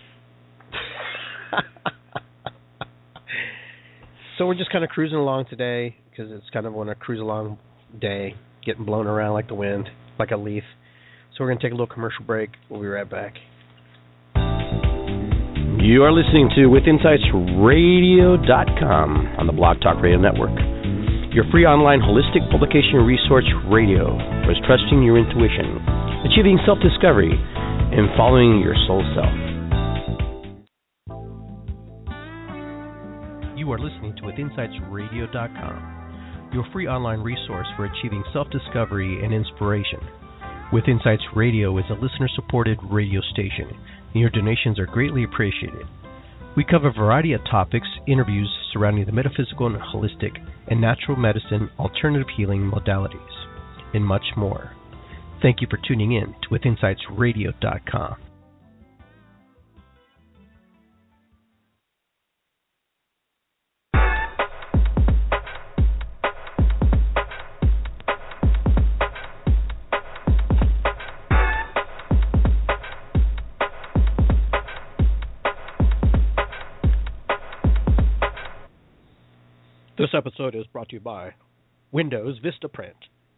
So we're just kind of cruising along today because it's kind of on a cruise along day, getting blown around like the wind, like a leaf. So we're going to take a little commercial break. We'll be right back. You are listening to with insights radio dot com on the Blog Talk Radio Network. Your free online holistic publication resource radio was trusting your intuition, achieving self-discovery, in following your soul self. You are listening to with insights radio dot com, your free online resource for achieving self-discovery and inspiration. With Insights Radio is a listener-supported radio station, and your donations are greatly appreciated. We cover a variety of topics, interviews surrounding the metaphysical and holistic and natural medicine, alternative healing modalities, and much more. Thank you for tuning in to with insights radio dot com. This episode is brought to you by Windows Vistaprint.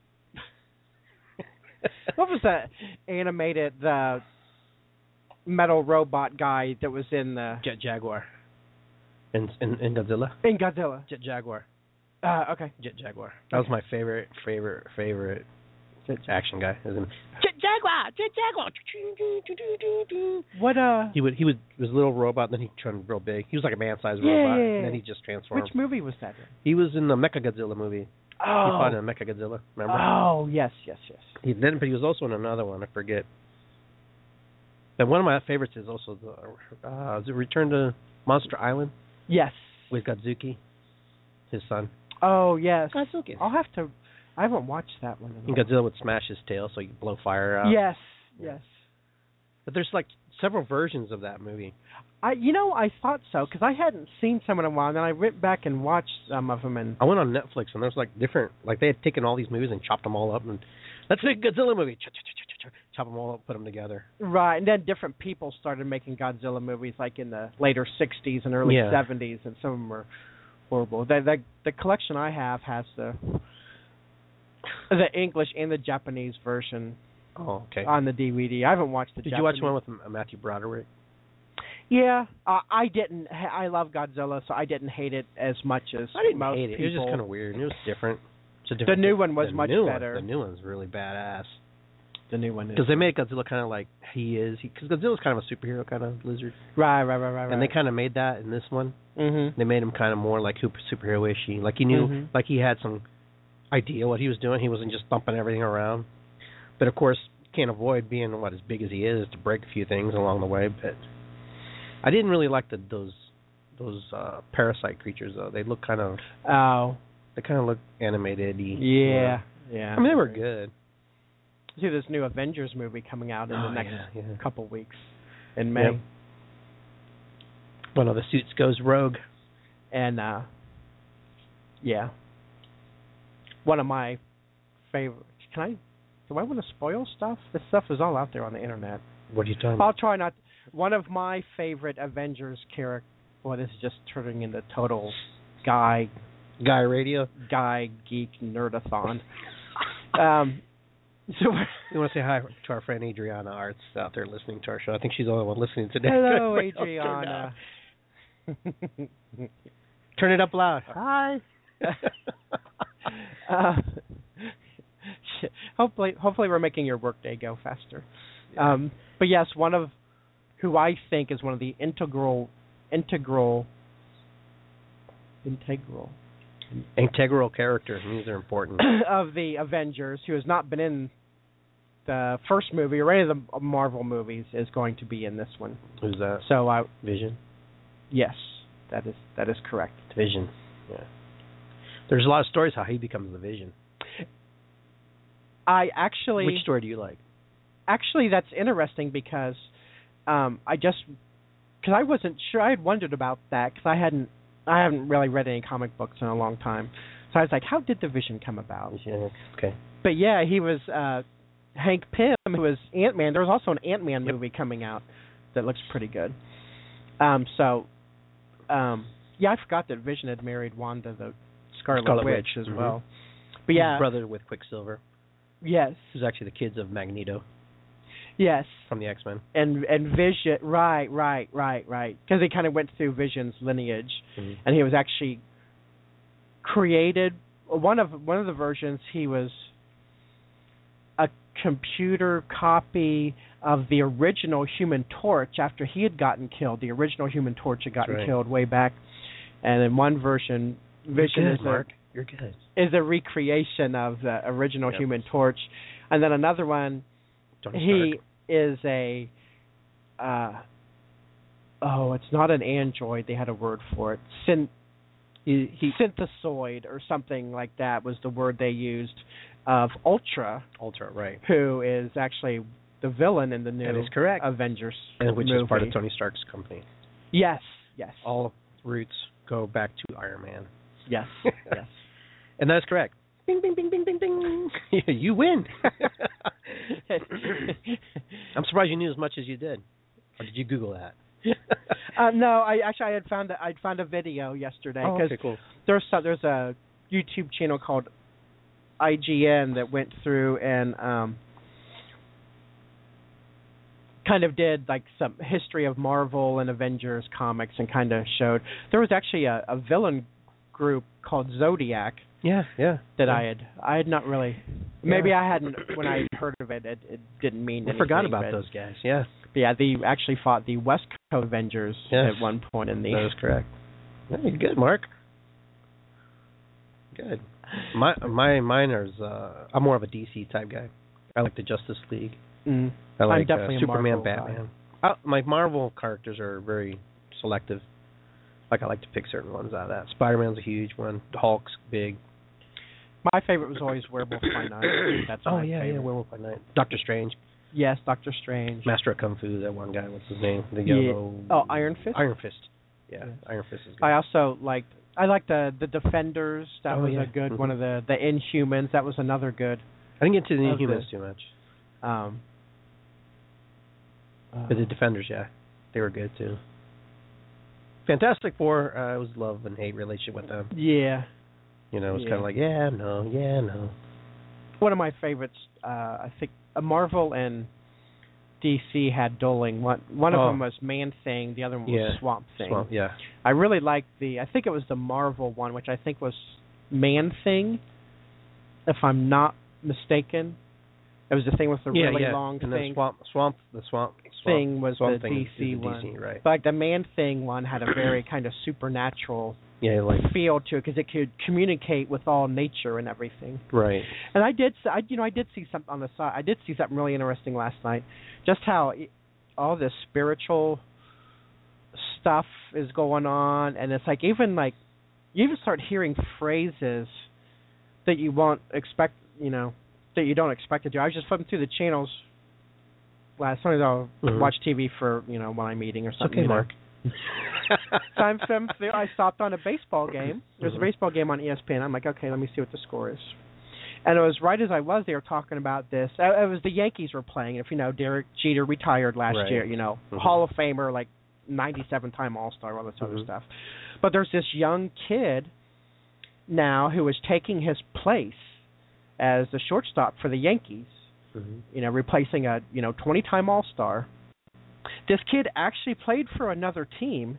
What was that animated the metal robot guy that was in the Jet Jaguar. In, in, in Godzilla? in Godzilla? Jet Jaguar. Uh, okay. Jet Jaguar. That was my favorite, favorite, favorite action guy. Isn't it? Jet Jaguar, Jet Jaguar. What uh? He would he would he was a little robot, and then he turned real big. He was like a man-sized Yeah, robot, yeah, yeah. and then he just transformed. Which movie was that in? He was in the Mechagodzilla movie. He Oh. fought in Mechagodzilla. Remember? Oh yes, yes, yes. He then, but he was also in another one. I forget. But one of my favorites is also the uh, is it Return to Monster Island Yes. with Godzuki, his son. Oh yes. Godzuki. I'll have to. I haven't watched that one. And Godzilla would smash his tail so he could blow fire out. Yes. Yes. But there's like several versions of that movie. I, you know, I thought so because I hadn't seen some in a while, and then I went back and watched some of them. And I went on Netflix and there's like different, like they had taken all these movies and chopped them all up and let's make a Godzilla movie. Chop, chop, chop, chop, chop, chop them all up, put them together. right, and then different people started making Godzilla movies, like in the later sixties and early Yeah. seventies, and some of them were horrible. The, the the collection I have has the the English and the Japanese version Oh, okay. on the D V D. I haven't watched the. Did Japanese. you watch one with M- Matthew Broderick? Yeah, uh, I didn't. ha- I love Godzilla, so I didn't hate it as much as I didn't most hate it. people. It was just kind of weird. It was different. It's a The different new one was the much new one- better. the new one's really badass. The new one is Because they made Godzilla kind of like he is. Because Godzilla's kind of a superhero kind of lizard. right, right, right, right, right. And they kind of made that in this one. Mm-hmm. They made him kind of more like super superhero-ish. Like he knew, Mhm. like he had some idea what he was doing. He wasn't just thumping everything around. But of course, can't avoid being what as big as he is to break a few things along the way. But I didn't really like the those those uh, parasite creatures though. They look kind of Oh, they kind of look animated-y. yeah, yeah. I mean, they were good. See this new Avengers movie coming out in Oh, the next yeah, yeah. couple weeks in May, Yep. One of the suits goes rogue. and uh, yeah, one of my favorite. Can I? Do I want to spoil stuff? This stuff is all out there on the internet. What are you talking I'll about? try not. One of my favorite Avengers character. Well, this is just turning into total guy, Guy Radio. guy geek nerdathon. um, so We want to say hi to our friend Adriana Arts out there listening to our show. I think she's the only one listening today. hello, Everybody else turned Adriana. out. Turn it up loud. Hi. uh, hopefully, hopefully we're making your workday go faster. Um, but yes, one of who I think is one of the integral, integral, integral Integral characters. These are important. of the Avengers, who has not been in the first movie or any of the Marvel movies, is going to be in this one. Who's that? So I, Vision. yes, that is that is correct. Vision. Yeah. There's a lot of stories how he becomes the Vision. I actually Which story do you like? actually that's interesting because um, I just because I wasn't sure. I had wondered about that because I hadn't I haven't really read any comic books in a long time. So I was like, how did the Vision come about? Yeah. Okay. But yeah, he was uh, Hank Pym, who was Ant-Man. There was also an Ant-Man Yep. movie coming out that looks pretty good. Um, so um, yeah, I forgot that Vision had married Wanda, the Scarlet, Scarlet Witch, Witch, as mhm. well. But yeah, His brother with Quicksilver. yes, Who's actually the kids of Magneto yes. from the X-Men. And and Vision, right, right, right, right. Because they kind of went through Vision's lineage, Mhm. and he was actually created. One of one of the versions, he was a computer copy of the original Human Torch after he had gotten killed. The original Human Torch had gotten right. killed way back, and in one version, Vision You're is good, a, Mark. You're good. is a recreation of the original Yep. Human Torch, and then another one, Tony he Stark. is a. Uh, oh, it's not an android. They had a word for it. Syn- He, he synthesoid or something like that was the word they used of Ultra, Ultra, right? who is actually the villain in the new That is correct. Avengers And which movie. is part of Tony Stark's company. Yes, yes, All roots go back to Iron Man. yes, yes. And that is correct. Bing, bing, bing, bing, bing, bing. You win. I'm surprised you knew as much as you did. Or did you Google that? uh, no, I actually I had found a, I'd found a video yesterday Oh, because okay, cool. there's some, there's a YouTube channel called I G N that went through and um, kind of did like some history of Marvel and Avengers comics and kind of showed there was actually a, a villain group called Zodiac Yeah, yeah. that yeah. I had I had not really maybe I hadn't when I heard of it it, it didn't mean I anything. forgot about but, those guys. Yeah, but yeah, they actually fought the West Coast Avengers Yes. at one point in the. that is correct. Yeah, you're good, Mark. Good. My my mine is uh, I'm more of a D C type guy. I like the Justice League. Mm. I like I'm definitely uh, a Superman, Marvel guy. Batman. Uh, my Marvel characters are very selective. Like I like to pick certain ones out of that. Spider-Man's a huge one. Hulk's big. My favorite was always Werewolf by Night. That's oh my yeah, favorite. yeah, Werewolf by Night. Doctor Strange, Yes, Doctor Strange. Master of Kung Fu. That one guy. What's his name? The Yeah. yellow. Oh, Iron Fist? Iron Fist. Yeah, Yes. Iron Fist is good. I also liked I liked the the Defenders. That Oh, was yeah. a good Mhm. one of the the Inhumans. That was another good. I didn't get to the Of the- Inhumans too much. Um, uh, But the Defenders, yeah, they were good too. Fantastic Four, uh, it was love and hate relationship with them. yeah, You know, it was Yeah. kind of like, yeah, no, yeah, no. one of my favorites. Uh, I think uh, Marvel and D C had dueling. One one of Oh. them was Man Thing. The other one was Yeah. Swamp Thing. Swamp, yeah. I really liked the. I think it was the Marvel one, which I think was Man Thing, if I'm not mistaken. It was the thing with the yeah, really yeah. long and thing. the swamp, swamp, the swamp, swamp Thing was swamp the thing D is C the one. D C, right? But like the Man Thing one had a very kind of supernatural Yeah, like feel to it because it could communicate with all nature and everything. right. And I did, I you know, I did see something on the side. I did see something really interesting last night. Just how it, all this spiritual stuff is going on, and it's like even like you even start hearing phrases that you won't expect, you know, that you don't expect to do. I was just flipping through the channels last night. I'll Mhm. watch T V for you know when I'm eating or something. Okay, you know. Mark. So I'm, I'm I stopped on a baseball game. There's Mhm. a baseball game on E S P N. I'm like, okay, let me see what the score is. And it was right as I was, they were talking about this. Uh, It was the Yankees were playing. If you know, Derek Jeter retired last Right. year. You know, Mhm. Hall of Famer, like ninety-seven time All Star, all this other Mhm. stuff. But there's this young kid now who is taking his place as the shortstop for the Yankees. Mhm. You know, replacing a you know twenty time All Star. This kid actually played for another team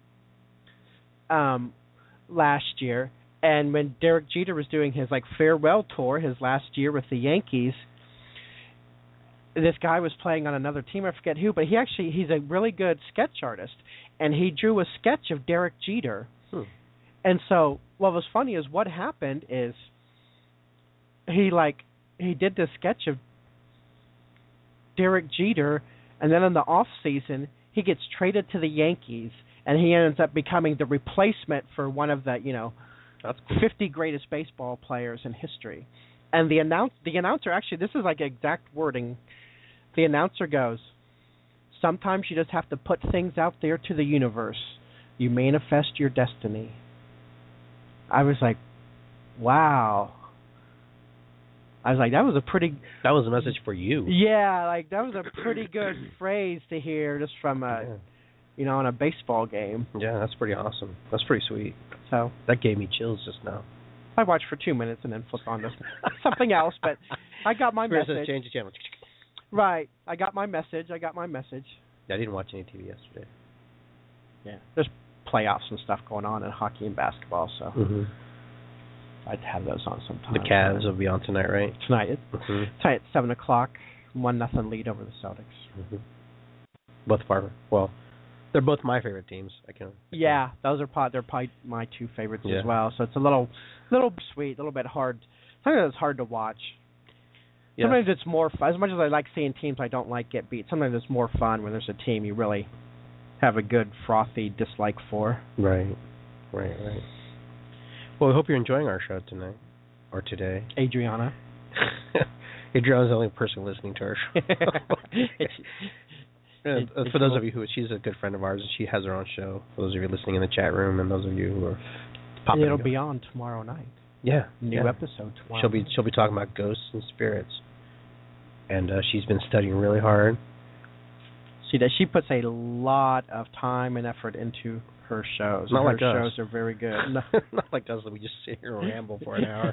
um, last year, and when Derek Jeter was doing his like farewell tour, his last year with the Yankees, this guy was playing on another team. I forget who, but he actually he's a really good sketch artist, and he drew a sketch of Derek Jeter. Hmm. And so, what was funny is what happened is he like he did this sketch of Derek Jeter, and then in the off season he gets traded to the Yankees, and he ends up becoming the replacement for one of the you know That's cool. fifty greatest baseball players in history. And the announce the announcer actually this is like exact wording. The announcer goes, "Sometimes you just have to put things out there to the universe. You manifest your destiny." I was like, wow. I was like, that was a pretty That was a message for you. yeah, like that was a pretty good phrase to hear just from a Yeah. you know, in a baseball game. Yeah, that's pretty awesome. That's pretty sweet. So That gave me chills just now. I watched for two minutes and then flipped on to something else, but I got my Where's the message. change the channel? Right. I got my message. I got my message. I didn't watch any T V yesterday. Yeah. There's playoffs and stuff going on in hockey and basketball, so Mm-hmm. I'd have those on sometime. The Cavs will be on tonight, right? Tonight. Mm-hmm. Tonight at seven o'clock one nothing lead over the Celtics. Mm-hmm. Both of our, well, they're both my favorite teams. I can. I Yeah, those are probably, they're probably my two favorites Yeah. as well. So it's a little, little sweet, a little bit hard. Sometimes it's hard to watch. Yeah. Sometimes it's more fun. As much as I like seeing teams I don't like get beat, sometimes it's more fun when there's a team you really have a good frothy dislike for. Right, right, right. Well, we hope you're enjoying our show tonight or today. Adriana. Adriana's the only person listening to our show. And, uh, It's for those cool. of you who, she's a good friend of ours, and she has her own show. For those of you listening in the chat room, and those of you who are popping, It'll in. be on tomorrow night. yeah, New yeah. episode tomorrow. She'll be she'll be talking about ghosts and spirits, and uh, she's been studying really hard. She does. She puts a lot of time and effort into her shows. Not her like us. shows are very good. No. Not like us that we just sit here and ramble for an hour.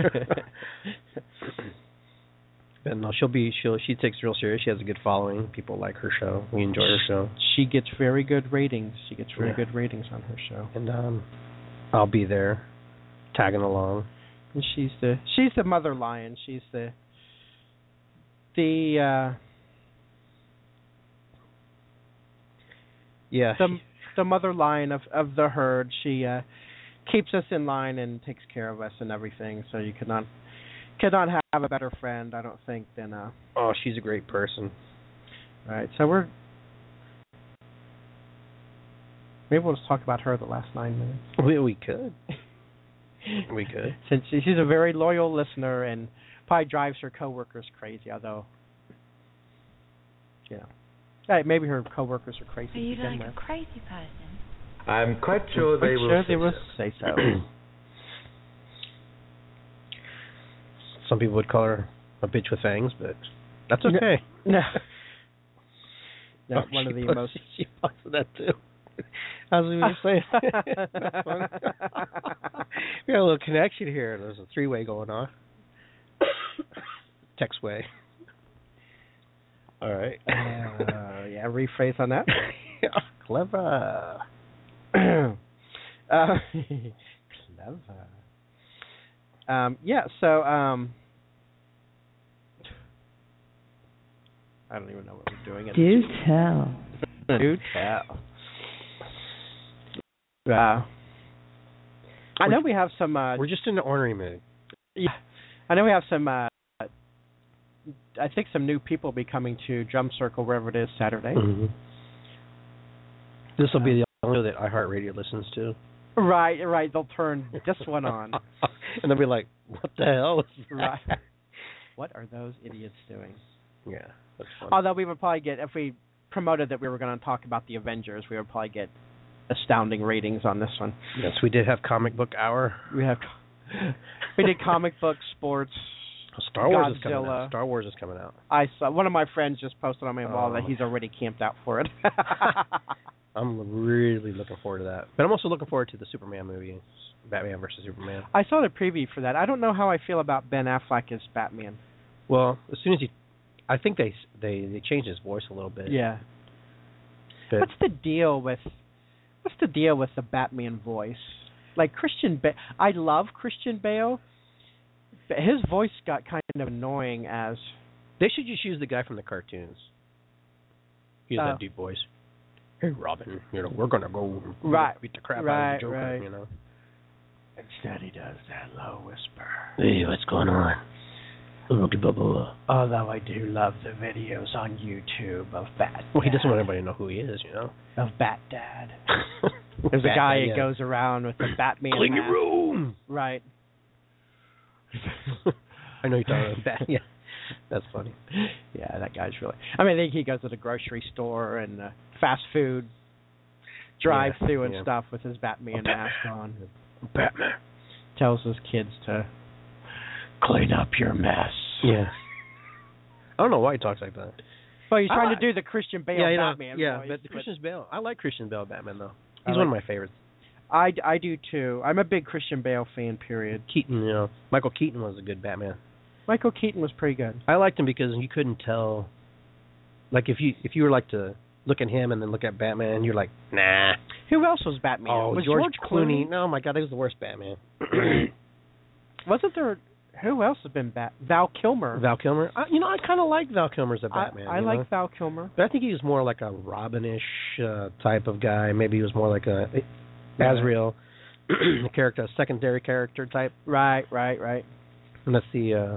But no, she'll be she'll she takes it real serious. She has a good following. People like her show. We enjoy her show. She gets very good ratings. She gets very Yeah. good ratings on her show. And um, I'll be there, tagging along. And she's the she's the mother lion. She's the the uh, Yeah. the the mother lion of of the herd. She uh, keeps us in line and takes care of us and everything. So you could not could not have a better friend, I don't think, than uh. Oh, she's a great person. Right. So we're maybe we'll just talk about her the last nine minutes. We we could. We could. Since she- she's a very loyal listener and probably drives her coworkers crazy, although, you know, hey, maybe her coworkers are crazy Are to you begin like with. a crazy person? I'm quite sure they I'm will sure say they will so. say so. Some people would call her a bitch with fangs, but that's okay. No. No, Oh, one she of the posts- most. She posted that too. I was going to say. That's funny. We got a little connection here. There's a three-way going on. Text way. All right. Uh, yeah, rephrase on that. Clever. uh, clever. Um, yeah, so um, I don't even know what we're doing. Do tell. Do tell. Uh, I know we have some. Uh, We're just in the ornery mood. yeah, I know we have some. Uh, I think some new people will be coming to Drum Circle wherever it is Saturday. Mm-hmm. This will be the only show that iHeartRadio listens to. Right, right. They'll turn this one on. And they'll be like, what the hell is that? Right. What are those idiots doing? Yeah, that's fun. Although we would probably get, if we promoted that we were going to talk about the Avengers, we would probably get astounding ratings on this one. Yes, we did have comic book hour. We have, we did comic book, sports. Star Wars is coming Godzilla. out. Star Wars is coming out. I saw one of my friends just posted on my wall Oh. that he's already camped out for it. I'm really looking forward to that. But I'm also looking forward to the Superman movie, Batman versus Superman. I saw the preview for that. I don't know how I feel about Ben Affleck as Batman. Well, as soon as he, I think they they they changed his voice a little bit. Yeah. But What's the deal with What's the deal with the Batman voice? Like Christian Bale, I love Christian Bale, but his voice got kind of annoying as. they should just use the guy from the cartoons. He has Oh. that deep voice. Hey, Robin, you know we're gonna go Right, beat the crap right, out of the Joker. right. You know. Instead, he does that low whisper. Hey, what's going on? Blah, blah, blah. Although I do love the videos on YouTube of Bat. Well, he doesn't want everybody to know who he is, you know. Of Bat Dad. There's a Bat guy Dad, that yeah. goes around with the Batman Clean your mask. room. Right. I know you're talking about that. Yeah, that's funny. Yeah, that guy's really. I mean, I think he goes to the grocery store and uh, fast food drive-through Yeah, and yeah. stuff with his Batman Oh, mask on. Batman. Tells his kids to clean up your mess. Yeah. I don't know why he talks like that. Well, he's I trying like- to do the Christian Bale yeah, you know, Batman yeah, voice. but the Christian Bale. I like Christian Bale Batman though. I He's like- one of my favorites. I, I do too. I'm a big Christian Bale fan, period. Keaton, you know, Michael Keaton was a good Batman. Michael Keaton was pretty good. I liked him because you couldn't tell. Like if you if you were like to look at him and then look at Batman, you're like, nah. Who else was Batman? Oh, was George, George Clooney. No, my God, he was the worst Batman. Wasn't there? Who else has been Bat? Val Kilmer. Val Kilmer. I, you know, I kind of like Val Kilmer as a I, Batman. I you like know? Val Kilmer. But I think he was more like a Robin-ish uh, type of guy. Maybe he was more like a Azrael, a character, a secondary character type. Right, right, right. And that's the. Uh,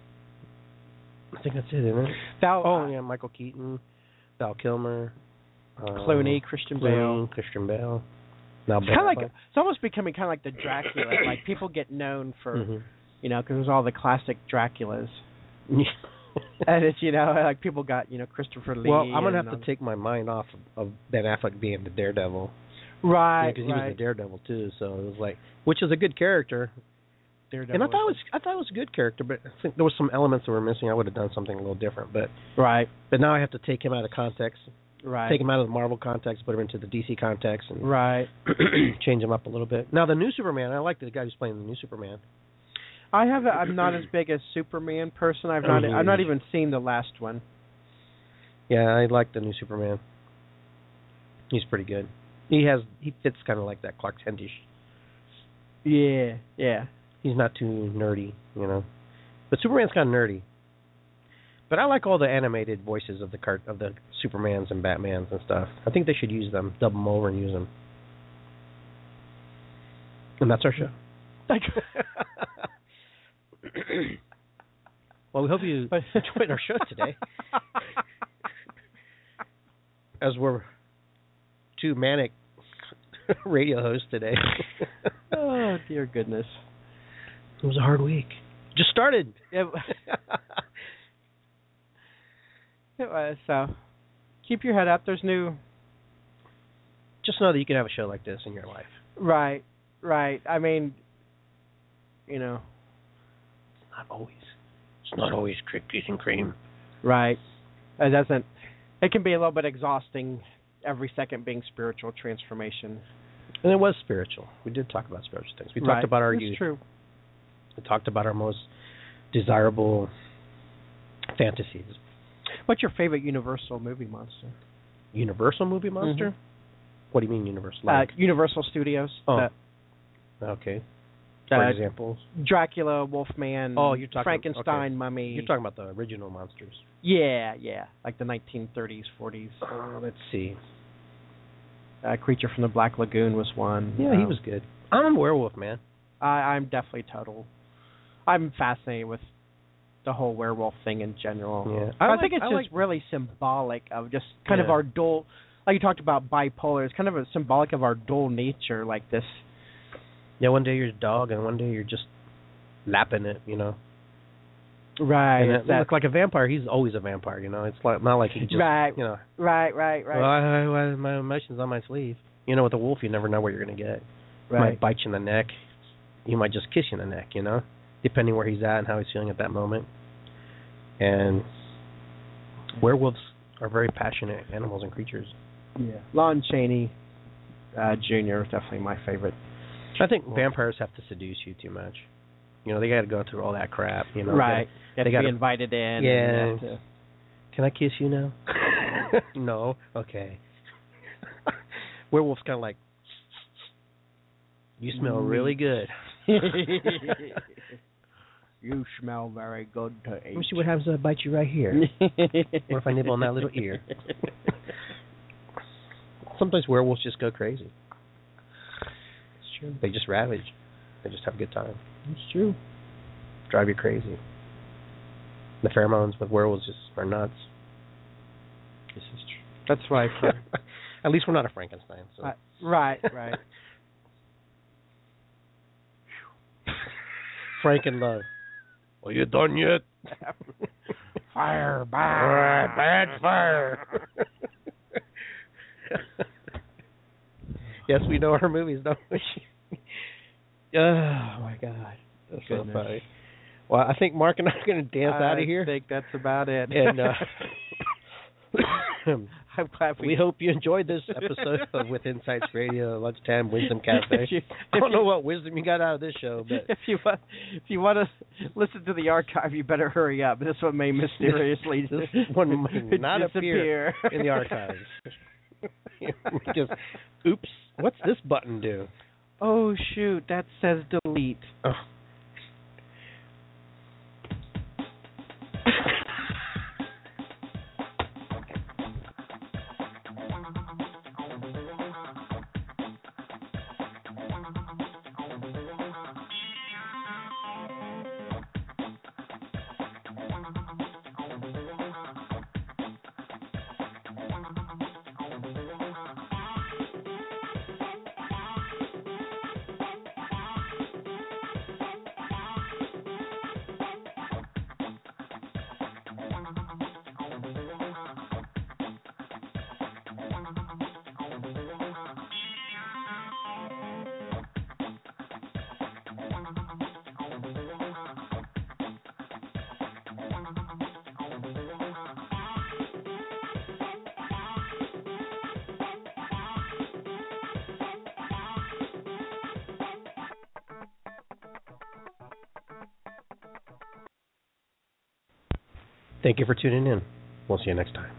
I think that's it, isn't it? Val. Oh uh, yeah, Michael Keaton, Val Kilmer, uh, Clooney, Christian Clooney, Bale. Christian Bale. Now It's kind of like it's almost becoming kind of like the Dracula. Like people get known for, Mm-hmm. you know, because there's all the classic Draculas. And it's, you know, like people got, you know, Christopher Lee. Well, I'm gonna and, have to um, take my mind off of, of Ben Affleck being the Daredevil. Right, Because he right. was the Daredevil too, so it was like, which is a good character. Daredevil And I thought it is- was, I thought it was a good character, but I think there was some elements that were missing. I would have done something a little different, but Right, but now I have to take him out of context, right. take him out of the Marvel context, put him into the D C context, and Right. change him up a little bit. Now the new Superman, I like the guy who's playing the new Superman. I have. A, I'm not as big a Superman person. I've not. I've not even seen the last one. Yeah, I like the new Superman. He's pretty good. He has he fits kind of like that Clark Kentish. Yeah, yeah. He's not too nerdy, you know. But Superman's kind of nerdy. But I like all the animated voices of the cart of the Supermans and Batmans and stuff. I think they should use them, dub them over and use them. And that's our show. Well, we hope you enjoyed our show today. As we're two manic radio hosts today. Oh, dear goodness. It was a hard week. Just started. It, it was, so keep your head up. There's new... Just know that you can have a show like this in your life. Right, right. I mean, you know... It's not always. It's not always cookies and cream. Right. It doesn't... It can be a little bit exhausting, every second being spiritual transformation. And it was spiritual. We did talk about spiritual things. We Right. talked about our That's youth. true. We talked about our most desirable fantasies. What's your favorite Universal movie monster? Universal movie monster? What do you mean Universal? Like, Uh, Universal Studios. Oh. The, okay. For uh, example. Dracula, Wolfman, Oh, you're talking- Frankenstein, okay. Mummy. You're talking about the original monsters. Yeah, yeah. Like the nineteen thirties, forties. Uh, let's see. Uh, Creature from the Black Lagoon was one. Yeah, he Um, was good. I'm a werewolf, man. I, I'm definitely total. I'm fascinated with the whole werewolf thing in general. Yeah. I, I like- think it's I just like- really symbolic of just kind of Yeah. our dual, like you talked about bipolar, it's kind of a symbolic of our dual nature, like this. Yeah, one day you're a dog, and one day you're just lapping it, you know. Right. And it's it, that- look, like a vampire, he's always a vampire, you know. It's like not like he just, Right. you know. right, right, right. Well, I, I, my emotions on my sleeve. You know, with a wolf, you never know what you're going to get. He right. might bite you in the neck. He might just kiss you in the neck, you know, depending where he's at and how he's feeling at that moment. And werewolves are very passionate animals and creatures. Yeah. Lon Chaney uh, Junior is definitely my favorite. I think vampires have to seduce you too much. You know, they got to go through all that crap. You know, right. They, You have they to be gotta- invited in. Yeah. And you have to- Can I kiss you now? No. Okay. Werewolf's kind of like, you smell really good. You smell very good to eat. Let me see what happens if I bite you right here. What if I nibble on that little ear? Sometimes werewolves just go crazy. It's true. They just ravage. They just have a good time. It's true. Drive you crazy. The pheromones with werewolves just are nuts. This is true. That's why. For, At least we're not a Frankenstein. So. uh, right, right. Frank and Love. Are you done yet? Fire, Alright, bad fire. Yes, we know our movies, don't we? Oh my God, that's so Goodness. funny. Well, I think Mark and I are going to dance out of here. I think that's about it. And uh, I'm glad we. we hope you enjoyed this episode of With Insights Radio Lunchtime Wisdom Cafe. If you- I don't if know you- what wisdom you got out of this show, but if you want, if you want to listen to the archive, you better hurry up. This one may mysteriously this one might not appear disappear in the archives. Just, oops, what's this button do? Oh shoot, that says delete. Oh. Thank you for tuning in. We'll see you next time.